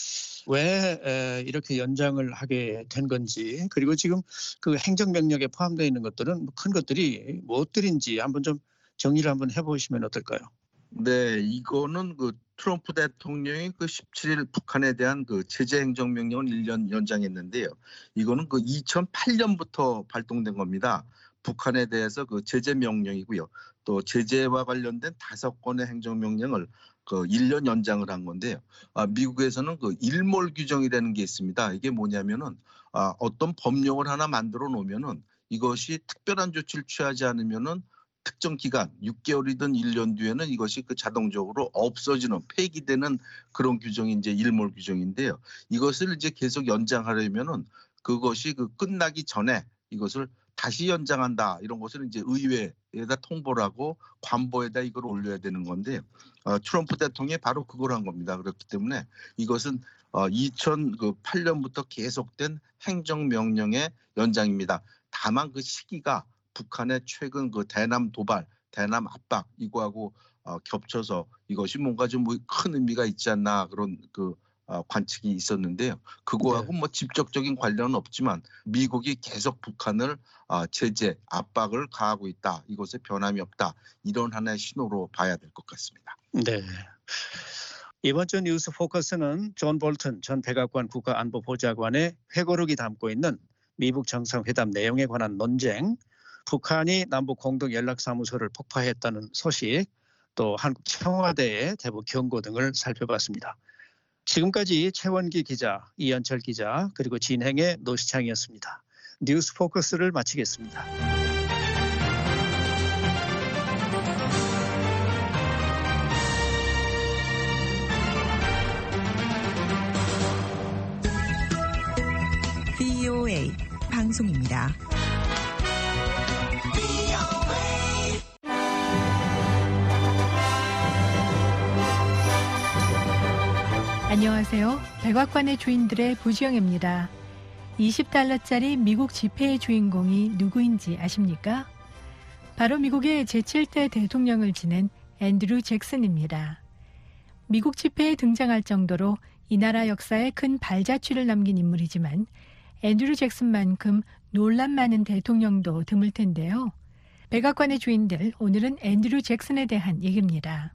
왜 이렇게 연장을 하게 된 건지, 그리고 지금 그 행정명령에 포함되어 있는 것들은 큰 것들이 무엇들인지 한번 좀 정리를 한번 해보시면 어떨까요? 네, 이거는 그 트럼프 대통령이 그 17일 북한에 대한 그 제재 행정명령을 1년 연장했는데요. 이거는 그 2008년부터 발동된 겁니다. 북한에 대해서 그 제재 명령이고요. 또 제재와 관련된 5건의 행정명령을 그 1년 연장을 한 건데요. 미국에서는 그 일몰 규정이라는 게 있습니다. 이게 뭐냐면은 어떤 법령을 하나 만들어 놓으면은 이것이 특별한 조치를 취하지 않으면은 특정 기간 6개월이든 1년 뒤에는 이것이 그 자동적으로 없어지는 폐기되는 그런 규정이 이제 일몰 규정인데요. 이것을 이제 계속 연장하려면은 그것이 그 끝나기 전에 이것을 다시 연장한다, 이런 것을 이제 의회에다 통보를 하고 관보에다 이걸 올려야 되는 건데요. 트럼프 대통령이 바로 그걸 한 겁니다. 그렇기 때문에 이것은 2008년부터 계속된 행정명령의 연장입니다. 다만 그 시기가 북한의 최근 그 대남 도발, 대남 압박 이거하고 겹쳐서 이것이 뭔가 좀 큰 의미가 있지 않나, 그런 그 관측이 있었는데요. 그거하고 뭐 직접적인 관련은 없지만 미국이 계속 북한을 제재, 압박을 가하고 있다. 이것에 변함이 없다. 이런 하나의 신호로 봐야 될 것 같습니다. 네. 이번 주 뉴스 포커스는 존 볼튼 전 백악관 국가안보보좌관의 회고록이 담고 있는 미북 정상회담 내용에 관한 논쟁, 북한이 남북 공동 연락사무소를 폭파했다는 소식, 또 한국 청와대의 대북 경고 등을 살펴봤습니다. 지금까지 최원기 기자, 이현철 기자, 그리고 진행의 노시창이었습니다. 뉴스 포커스를 마치겠습니다. VOA 방송입니다. 안녕하세요. 백악관의 주인들의 부지영입니다. 20달러짜리 미국 지폐의 주인공이 누구인지 아십니까? 바로 미국의 제7대 대통령을 지낸 앤드류 잭슨입니다. 미국 지폐에 등장할 정도로 이 나라 역사에 큰 발자취를 남긴 인물이지만 앤드류 잭슨만큼 논란 많은 대통령도 드물 텐데요. 백악관의 주인들, 오늘은 앤드류 잭슨에 대한 얘기입니다.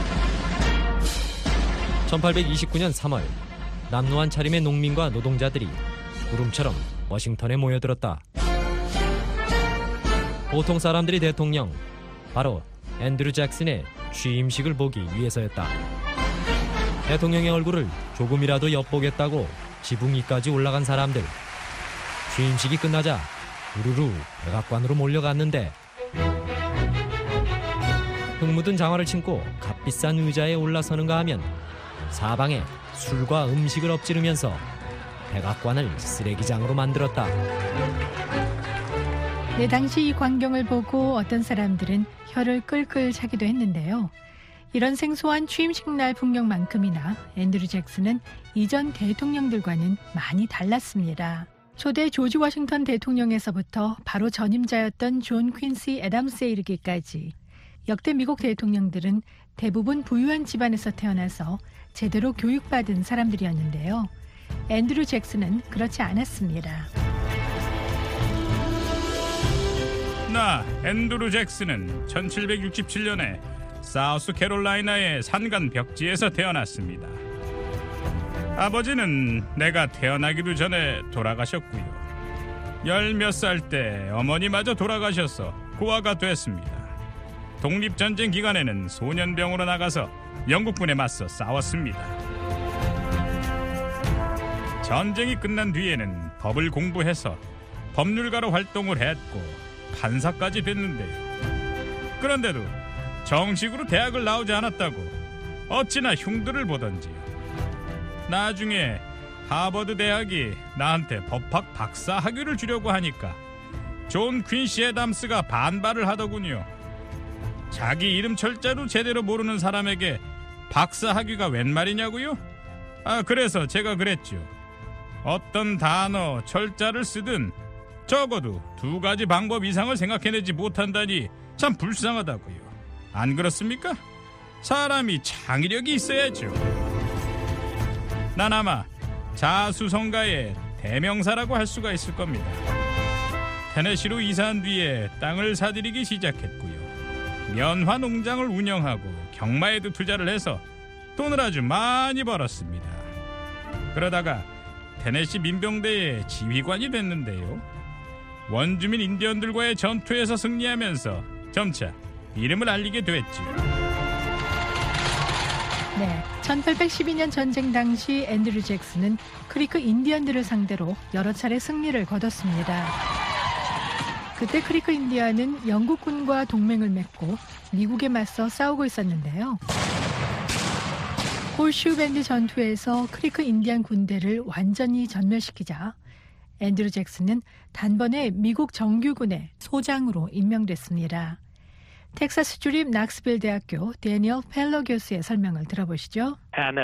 1829년 3월 남루한 차림의 농민과 노동자들이 구름처럼 워싱턴에 모여들었다. 보통 사람들이 대통령, 바로 앤드류 잭슨의 취임식을 보기 위해서였다. 대통령의 얼굴을 조금이라도 엿보겠다고 지붕 위까지 올라간 사람들. 취임식이 끝나자 우르르 백악관으로 몰려갔는데 흙 묻은 장화를 신고 값비싼 의자에 올라서는가 하면 사방에 술과 음식을 엎지르면서 백악관을 쓰레기장으로 만들었다. 네, 당시 이 광경을 보고 어떤 사람들은 혀를 끌끌 차기도 했는데요. 이런 생소한 취임식 날 풍경만큼이나 앤드류 잭슨은 이전 대통령들과는 많이 달랐습니다. 초대 조지 워싱턴 대통령에서부터 바로 전임자였던 존 퀸시 애덤스에 이르기까지 역대 미국 대통령들은 대부분 부유한 집안에서 태어나서 제대로 교육받은 사람들이었는데요. 앤드류 잭슨은 그렇지 않았습니다. 나 앤드류 잭슨은 1767년에 사우스캐롤라이나의 산간 벽지에서 태어났습니다. 아버지는 내가 태어나기도 전에 돌아가셨고요. 10몇 살 때 어머니마저 돌아가셔서 고아가 됐습니다. 독립전쟁 기간에는 소년병으로 나가서 영국군에 맞서 싸웠습니다. 전쟁이 끝난 뒤에는 법을 공부해서 법률가로 활동을 했고 판사까지 됐는데요. 그런데도 정식으로 대학을 나오지 않았다고 어찌나 흉들을 보던지요. 나중에 하버드 대학이 나한테 법학 박사 학위를 주려고 하니까 존 퀸시 애덤스가 반발을 하더군요. 자기 이름 철자도 제대로 모르는 사람에게 박사 학위가 웬 말이냐고요? 그래서 제가 그랬죠. 어떤 단어, 철자를 쓰든 적어도 2가지 방법 이상을 생각해내지 못한다니 참 불쌍하다고요. 안 그렇습니까? 사람이 창의력이 있어야죠. 난 아마 자수성가의 대명사라고 할 수가 있을 겁니다. 테네시로 이사한 뒤에 땅을 사들이기 시작했고요. 면화 농장을 운영하고 경마에도 투자를 해서 돈을 아주 많이 벌었습니다. 그러다가 테네시 민병대의 지휘관이 됐는데요. 원주민 인디언들과의 전투에서 승리하면서 점차 이름을 알리게 됐죠. 네, 1812년 전쟁 당시 앤드류 잭슨은 크리크 인디언들을 상대로 여러 차례 승리를 거뒀습니다. 그때 크리크 인디언은 영국군과 동맹을 맺고 미국에 맞서 싸우고 있었는데요. 홀슈 밴드 전투에서 크리크 인디언 군대를 완전히 전멸시키자 앤드류 잭슨은 단번에 미국 정규군의 소장으로 임명됐습니다. 텍사스 주립 낙스빌 대학교 데니얼 펠러 교수의 설명을 들어보시죠.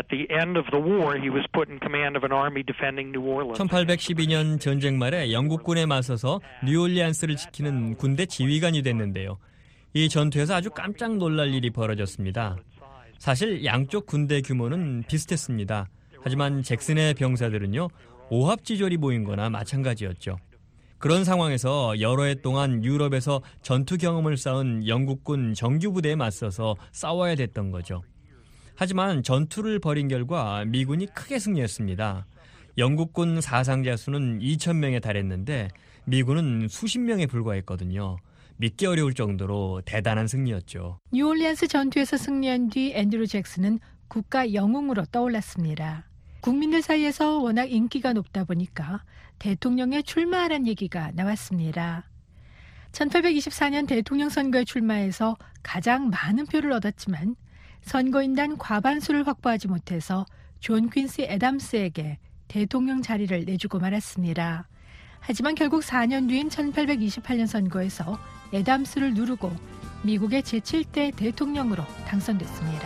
1812년 전쟁 말에 영국군에 맞서서 뉴올리안스를 지키는 군대 지휘관이 됐는데요. 이 전투에서 아주 깜짝 놀랄 일이 벌어졌습니다. 사실 양쪽 군대 규모는 비슷했습니다. 하지만 잭슨의 병사들은요, 오합지졸이 보인 거나 마찬가지였죠. 그런 상황에서 여러 해 동안 유럽에서 전투 경험을 쌓은 영국군 정규부대에 맞서서 싸워야 됐던 거죠. 하지만 전투를 벌인 결과 미군이 크게 승리했습니다. 영국군 사상자 수는 2,000명에 달했는데 미군은 수십 명에 불과했거든요. 믿기 어려울 정도로 대단한 승리였죠. 뉴올리안스 전투에서 승리한 뒤 앤드류 잭슨은 국가 영웅으로 떠올랐습니다. 국민들 사이에서 워낙 인기가 높다 보니까 대통령에 출마하라는 얘기가 나왔습니다. 1824년 대통령 선거에 출마해서 가장 많은 표를 얻었지만 선거인단 과반수를 확보하지 못해서 존 퀸시 애담스에게 대통령 자리를 내주고 말았습니다. 하지만 결국 4년 뒤인 1828년 선거에서 애담스를 누르고 미국의 제7대 대통령으로 당선됐습니다.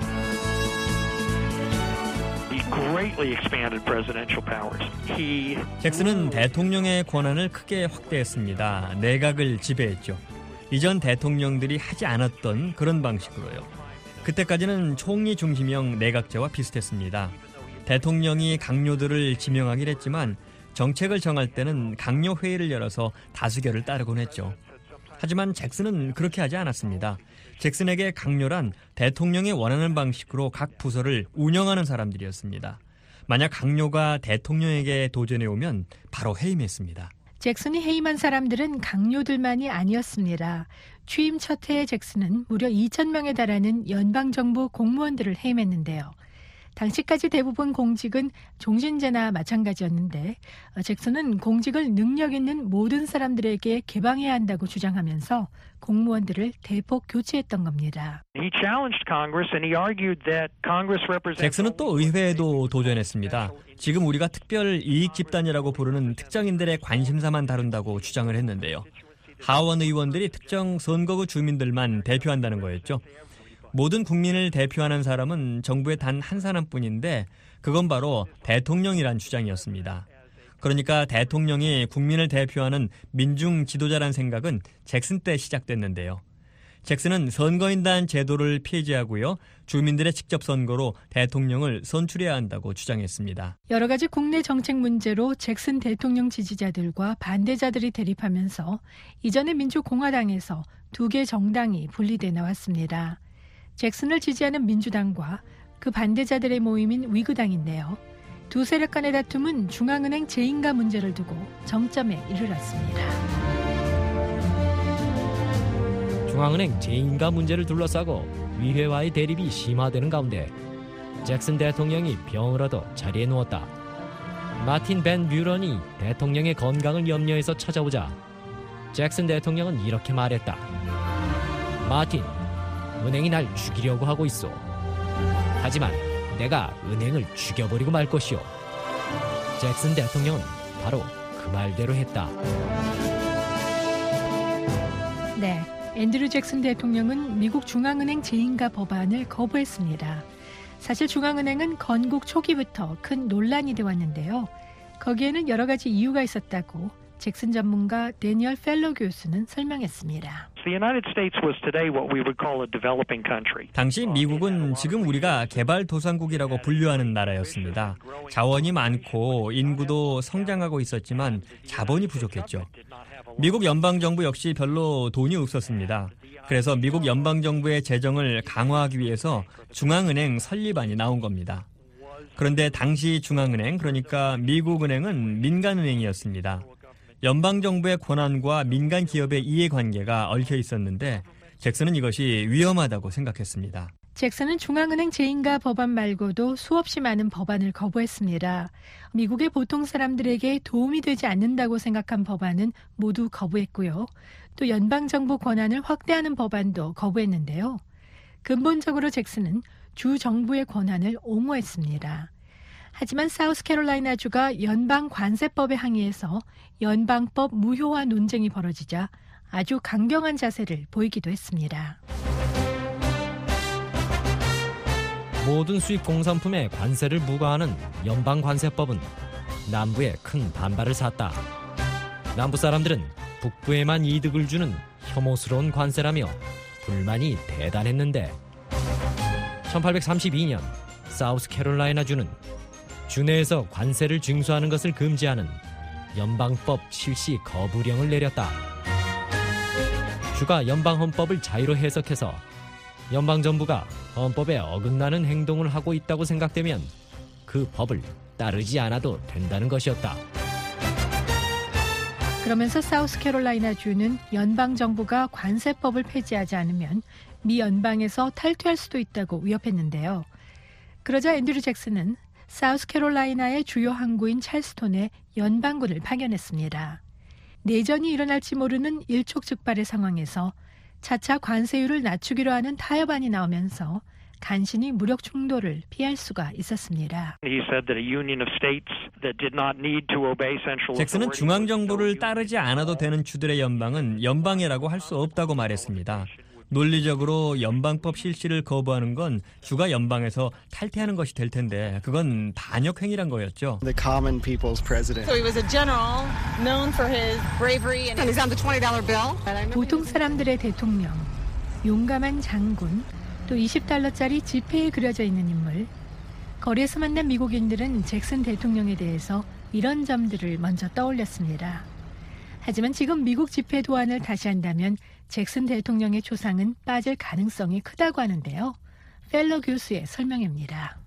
잭슨은 대통령의 권한을 크게 확대했습니다. 내각을 지배했죠. 이전 대통령들이 하지 않았던 그런 방식으로요. 그때까지는 총리 중심형 내각제와 비슷했습니다. 대통령이 강요들을 지명하긴 했지만 정책을 정할 때는 강요회의를 열어서 다수결을 따르곤 했죠. 하지만 잭슨은 그렇게 하지 않았습니다. 잭슨에게 강요란 대통령이 원하는 방식으로 각 부서를 운영하는 사람들이었습니다. 만약 강요가 대통령에게 도전해 오면 바로 해임했습니다. 잭슨이 해임한 사람들은 강요들만이 아니었습니다. 취임 첫 해에 잭슨은 무려 2,000명에 달하는 연방정부 공무원들을 해임했는데요. 당시까지 대부분 공직은 종신제나 마찬가지였는데 잭슨은 공직을 능력 있는 모든 사람들에게 개방해야 한다고 주장하면서 공무원들을 대폭 교체했던 겁니다. 잭슨은 또 의회에도 도전했습니다. 지금 우리가 특별 이익 집단이라고 부르는 특정인들의 관심사만 다룬다고 주장을 했는데요. 하원 의원들이 특정 선거구 주민들만 대표한다는 거였죠. 모든 국민을 대표하는 사람은 정부의 단 한 사람뿐인데 그건 바로 대통령이란 주장이었습니다. 그러니까 대통령이 국민을 대표하는 민중 지도자란 생각은 잭슨 때 시작됐는데요. 잭슨은 선거인단 제도를 폐지하고요. 주민들의 직접 선거로 대통령을 선출해야 한다고 주장했습니다. 여러 가지 국내 정책 문제로 잭슨 대통령 지지자들과 반대자들이 대립하면서 이전의 민주공화당에서 2개 정당이 분리돼 나왔습니다. 잭슨을 지지하는 민주당과 그 반대자들의 모임인 위그당인데요. 두 세력 간의 다툼은 중앙은행 재인가 문제를 두고 정점에 이르렀습니다. 중앙은행 재인가 문제를 둘러싸고 위회와의 대립이 심화되는 가운데 잭슨 대통령이 병을 얻어 자리에 누웠다. 마틴 벤 뷰런이 대통령의 건강을 염려해서 찾아오자 잭슨 대통령은 이렇게 말했다. 마틴, 은행이 날 죽이려고 하고 있어. 하지만 내가 은행을 죽여버리고 말 것이오. 잭슨 대통령은 바로 그 말대로 했다. 네, 앤드류 잭슨 대통령은 미국 중앙은행 재인가 법안을 거부했습니다. 사실 중앙은행은 건국 초기부터 큰 논란이 돼 왔는데요. 거기에는 여러 가지 이유가 있었다고 잭슨 전문가 데니얼 펠로 교수는 설명했습니다. 당시 미국은 지금 우리가 개발도상국이라고 분류하는 나라였습니다. 자원이 많고 인구도 성장하고 있었지만 자본이 부족했죠. 미국 연방정부 역시 별로 돈이 없었습니다. 그래서 미국 연방정부의 재정을 강화하기 위해서 중앙은행 설립안이 나온 겁니다. 그런데 당시 중앙은행, 그러니까 미국은행은 민간은행이었습니다. 연방정부의 권한과 민간 기업의 이해관계가 얽혀 있었는데 잭슨은 이것이 위험하다고 생각했습니다. 잭슨은 중앙은행 재인가 법안 말고도 수없이 많은 법안을 거부했습니다. 미국의 보통 사람들에게 도움이 되지 않는다고 생각한 법안은 모두 거부했고요. 또 연방정부 권한을 확대하는 법안도 거부했는데요. 근본적으로 잭슨은 주 정부의 권한을 옹호했습니다. 하지만 사우스캐롤라이나주가 연방 관세법에 항의해서 연방법 무효화 논쟁이 벌어지자 아주 강경한 자세를 보이기도 했습니다. 모든 수입 공산품에 관세를 부과하는 연방 관세법은 남부에 큰 반발을 샀다. 남부 사람들은 북부에만 이득을 주는 혐오스러운 관세라며 불만이 대단했는데 1832년 사우스캐롤라이나주는 주내에서 관세를 징수하는 것을 금지하는 연방법 실시 거부령을 내렸다. 주가 연방헌법을 자유로 해석해서 연방정부가 헌법에 어긋나는 행동을 하고 있다고 생각되면 그 법을 따르지 않아도 된다는 것이었다. 그러면서 사우스캐롤라이나주는 연방정부가 관세법을 폐지하지 않으면 미 연방에서 탈퇴할 수도 있다고 위협했는데요. 그러자 앤드류 잭슨은 사우스캐롤라이나의 주요 항구인 찰스톤에 연방군을 파견했습니다. 내전이 일어날지 모르는 일촉즉발의 상황에서 차차 관세율을 낮추기로 하는 타협안이 나오면서 간신히 무력 충돌을 피할 수가 있었습니다. 잭슨은 중앙정부를 따르지 않아도 되는 주들의 연방은 연방이라고 할 수 없다고 말했습니다. 논리적으로 연방법 실시를 거부하는 건 주가 연방에서 탈퇴하는 것이 될 텐데 그건 반역행위란 거였죠. The common people's president. So he was a general known for his bravery and he's on the $20 bill. 보통 사람들의 대통령, 용감한 장군, 또 $20짜리 지폐에 그려져 있는 인물. 거리에서 만난 미국인들은 잭슨 대통령에 대해서 이런 점들을 먼저 떠올렸습니다. 하지만 지금 미국 지폐 도안을 다시 한다면 잭슨 대통령의 초상은 빠질 가능성이 크다고 하는데요. 펠로 교수의 설명입니다.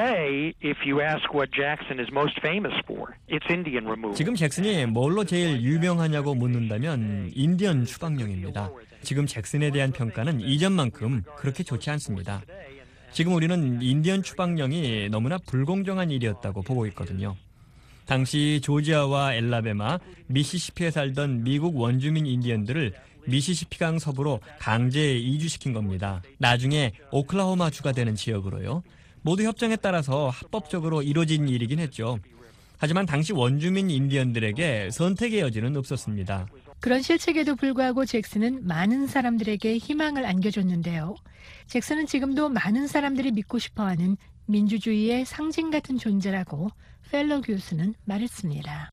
지금 잭슨이 뭘로 제일 유명하냐고 묻는다면 인디언 추방령입니다. 지금 잭슨에 대한 평가는 이전만큼 그렇게 좋지 않습니다. 지금 우리는 인디언 추방령이 너무나 불공정한 일이었다고 보고 있거든요. 당시 조지아와 엘라베마, 미시시피에 살던 미국 원주민 인디언들을 미시시피강 서부로 강제 이주시킨 겁니다. 나중에 오클라호마주가 되는 지역으로요. 모두 협정에 따라서 합법적으로 이루어진 일이긴 했죠. 하지만 당시 원주민 인디언들에게 선택의 여지는 없었습니다. 그런 실책에도 불구하고 잭슨은 많은 사람들에게 희망을 안겨줬는데요. 잭슨은 지금도 많은 사람들이 믿고 싶어하는 민주주의의 상징 같은 존재라고 펠로 교수는 말했습니다.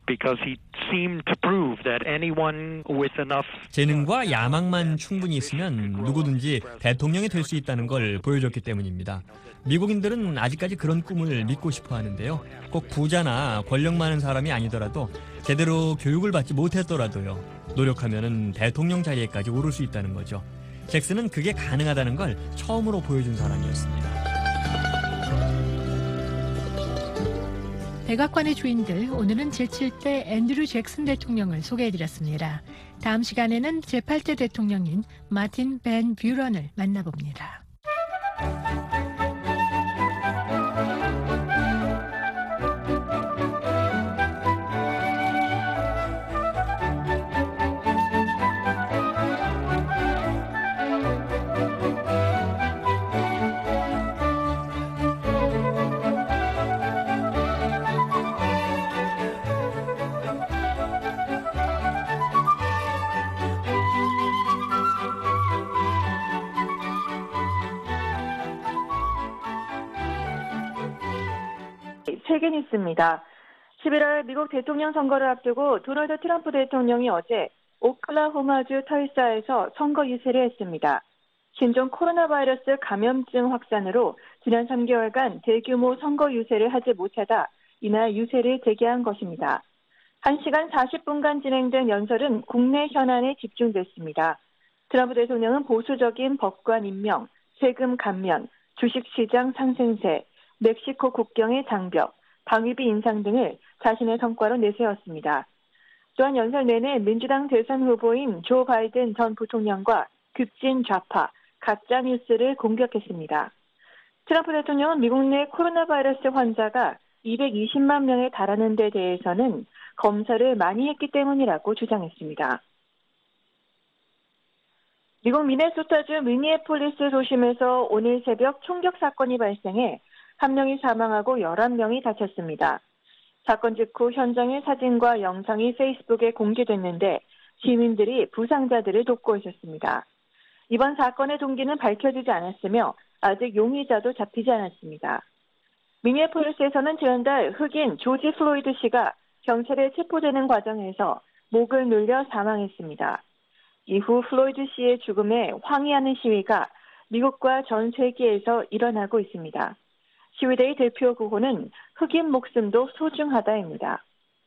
재능과 야망만 충분히 있으면 누구든지 대통령이 될 수 있다는 걸 보여줬기 때문입니다. 미국인들은 아직까지 그런 꿈을 믿고 싶어 하는데요. 꼭 부자나 권력 많은 사람이 아니더라도 제대로 교육을 받지 못했더라도요. 노력하면 대통령 자리에까지 오를 수 있다는 거죠. 잭슨은 그게 가능하다는 걸 처음으로 보여준 사람이었습니다. 백악관의 주인들, 오늘은 제7대 앤드류 잭슨 대통령을 소개해드렸습니다. 다음 시간에는 제8대 대통령인 마틴 벤 뷰런을 만나봅니다. 세계 뉴스입니다. 11월 미국 대통령 선거를 앞두고 도널드 트럼프 대통령이 어제 오클라호마주 털사에서 선거 유세를 했습니다. 신종 코로나 바이러스 감염증 확산으로 지난 3개월간 대규모 선거 유세를 하지 못하다 이날 유세를 재개한 것입니다. 1시간 40분간 진행된 연설은 국내 현안에 집중됐습니다. 트럼프 대통령은 보수적인 법관 임명, 세금 감면, 주식시장 상승세, 멕시코 국경의 장벽, 방위비 인상 등을 자신의 성과로 내세웠습니다. 또한 연설 내내 민주당 대선 후보인 조 바이든 전 부통령과 급진 좌파, 가짜 뉴스를 공격했습니다. 트럼프 대통령은 미국 내 코로나 바이러스 환자가 220만 명에 달하는 데 대해서는 검사를 많이 했기 때문이라고 주장했습니다. 미국 미네소타주 미니애폴리스 도심에서 오늘 새벽 총격 사건이 발생해 1명이 사망하고 11명이 다쳤습니다. 사건 직후 현장의 사진과 영상이 페이스북에 공개됐는데 시민들이 부상자들을 돕고 있었습니다. 이번 사건의 동기는 밝혀지지 않았으며 아직 용의자도 잡히지 않았습니다. 미니애폴리스에서는 지난달 흑인 조지 플로이드 씨가 경찰에 체포되는 과정에서 목을 눌려 사망했습니다. 이후 플로이드 씨의 죽음에 항의하는 시위가 미국과 전 세계에서 일어나고 있습니다. 시위대의 대표 구호는 흑인 목숨도 소중하다입니다.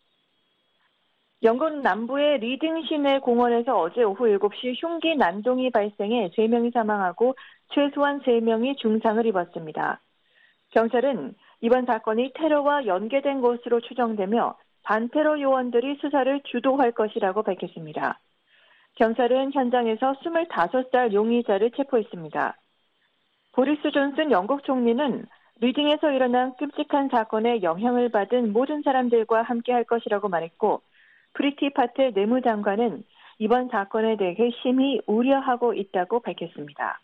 영국 남부의 리딩 시내 공원에서 어제 오후 7시 흉기 난동이 발생해 3명이 사망하고 최소한 3명이 중상을 입었습니다. 경찰은 이번 사건이 테러와 연계된 것으로 추정되며 반테러 요원들이 수사를 주도할 것이라고 밝혔습니다. 경찰은 현장에서 25살 용의자를 체포했습니다. 보리스 존슨 영국 총리는 리딩에서 일어난 끔찍한 사건에 영향을 받은 모든 사람들과 함께할 것이라고 말했고 프리티 파텔 내무장관은 이번 사건에 대해 심히 우려하고 있다고 밝혔습니다.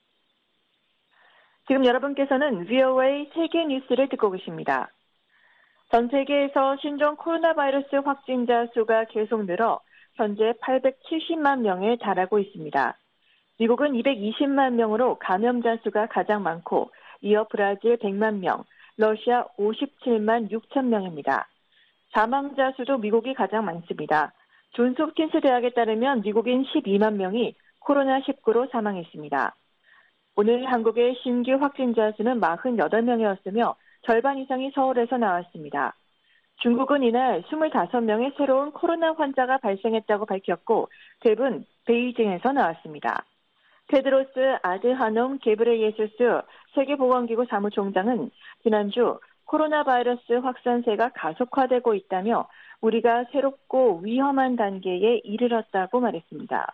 지금 여러분께서는 VOA 세계 뉴스를 듣고 계십니다. 전 세계에서 신종 코로나 바이러스 확진자 수가 계속 늘어 현재 870만 명에 달하고 있습니다. 미국은 220만 명으로 감염자 수가 가장 많고 이어 브라질 100만 명, 러시아 57만 6천 명입니다. 사망자 수도 미국이 가장 많습니다. 존스 홉킨스 대학에 따르면 미국인 12만 명이 코로나19로 사망했습니다. 오늘 한국의 신규 확진자 수는 48명이었으며 절반 이상이 서울에서 나왔습니다. 중국은 이날 25명의 새로운 코로나 환자가 발생했다고 밝혔고 대부분 베이징에서 나왔습니다. 테드로스 아드하놈 게브레예수스 세계보건기구 사무총장은 지난주 코로나 바이러스 확산세가 가속화되고 있다며 우리가 새롭고 위험한 단계에 이르렀다고 말했습니다.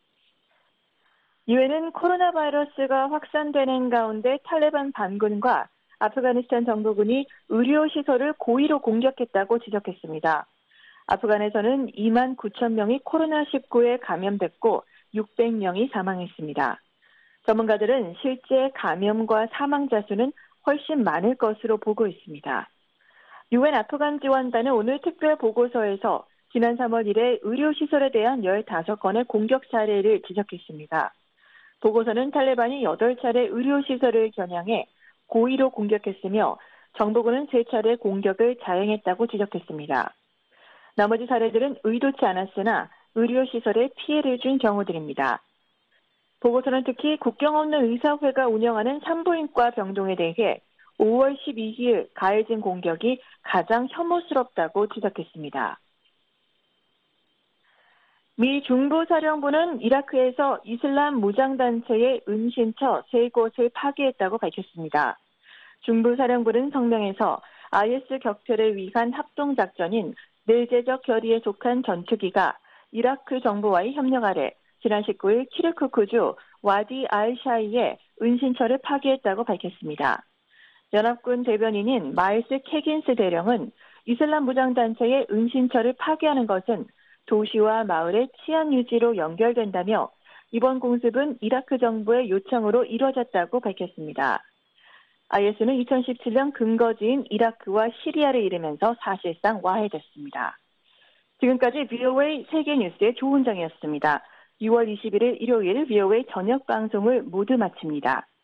유엔은 코로나 바이러스가 확산되는 가운데 탈레반 반군과 아프가니스탄 정부군이 의료시설을 고의로 공격했다고 지적했습니다. 아프간에서는 2만 9천 명이 코로나19에 감염됐고 600명이 사망했습니다. 전문가들은 실제 감염과 사망자 수는 훨씬 많을 것으로 보고 있습니다. 유엔 아프간 지원단은 오늘 특별 보고서에서 지난 3월 이래 의료시설에 대한 15건의 공격 사례를 지적했습니다. 보고서는 탈레반이 8차례 의료시설을 겨냥해 고의로 공격했으며 정부군은 3차례 공격을 자행했다고 지적했습니다. 나머지 사례들은 의도치 않았으나 의료시설에 피해를 준 경우들입니다. 보고서는 특히 국경 없는 의사회가 운영하는 산부인과 병동에 대해 5월 12일 가해진 공격이 가장 혐오스럽다고 지적했습니다. 미 중부사령부는 이라크에서 이슬람 무장단체의 은신처 3곳을 파괴했다고 밝혔습니다. 중부사령부는 성명에서 IS 격퇴를 위한 합동작전인 내재적 결의에 속한 전투기가 이라크 정부와의 협력 아래 지난 19일 키르쿠크주 와디 알-샤이의 은신처를 파괴했다고 밝혔습니다. 연합군 대변인인 마일스 캐긴스 대령은 이슬람 무장단체의 은신처를 파괴하는 것은 도시와 마을의 치안 유지로 연결된다며 이번 공습은 이라크 정부의 요청으로 이뤄졌다고 밝혔습니다. IS는 2017년 근거지인 이라크와 시리아를 잃으면서 사실상 와해됐습니다. 지금까지 VOA 세계뉴스의 조은정이었습니다. 6월 21일 일요일 VOA 저녁 방송을 모두 마칩니다.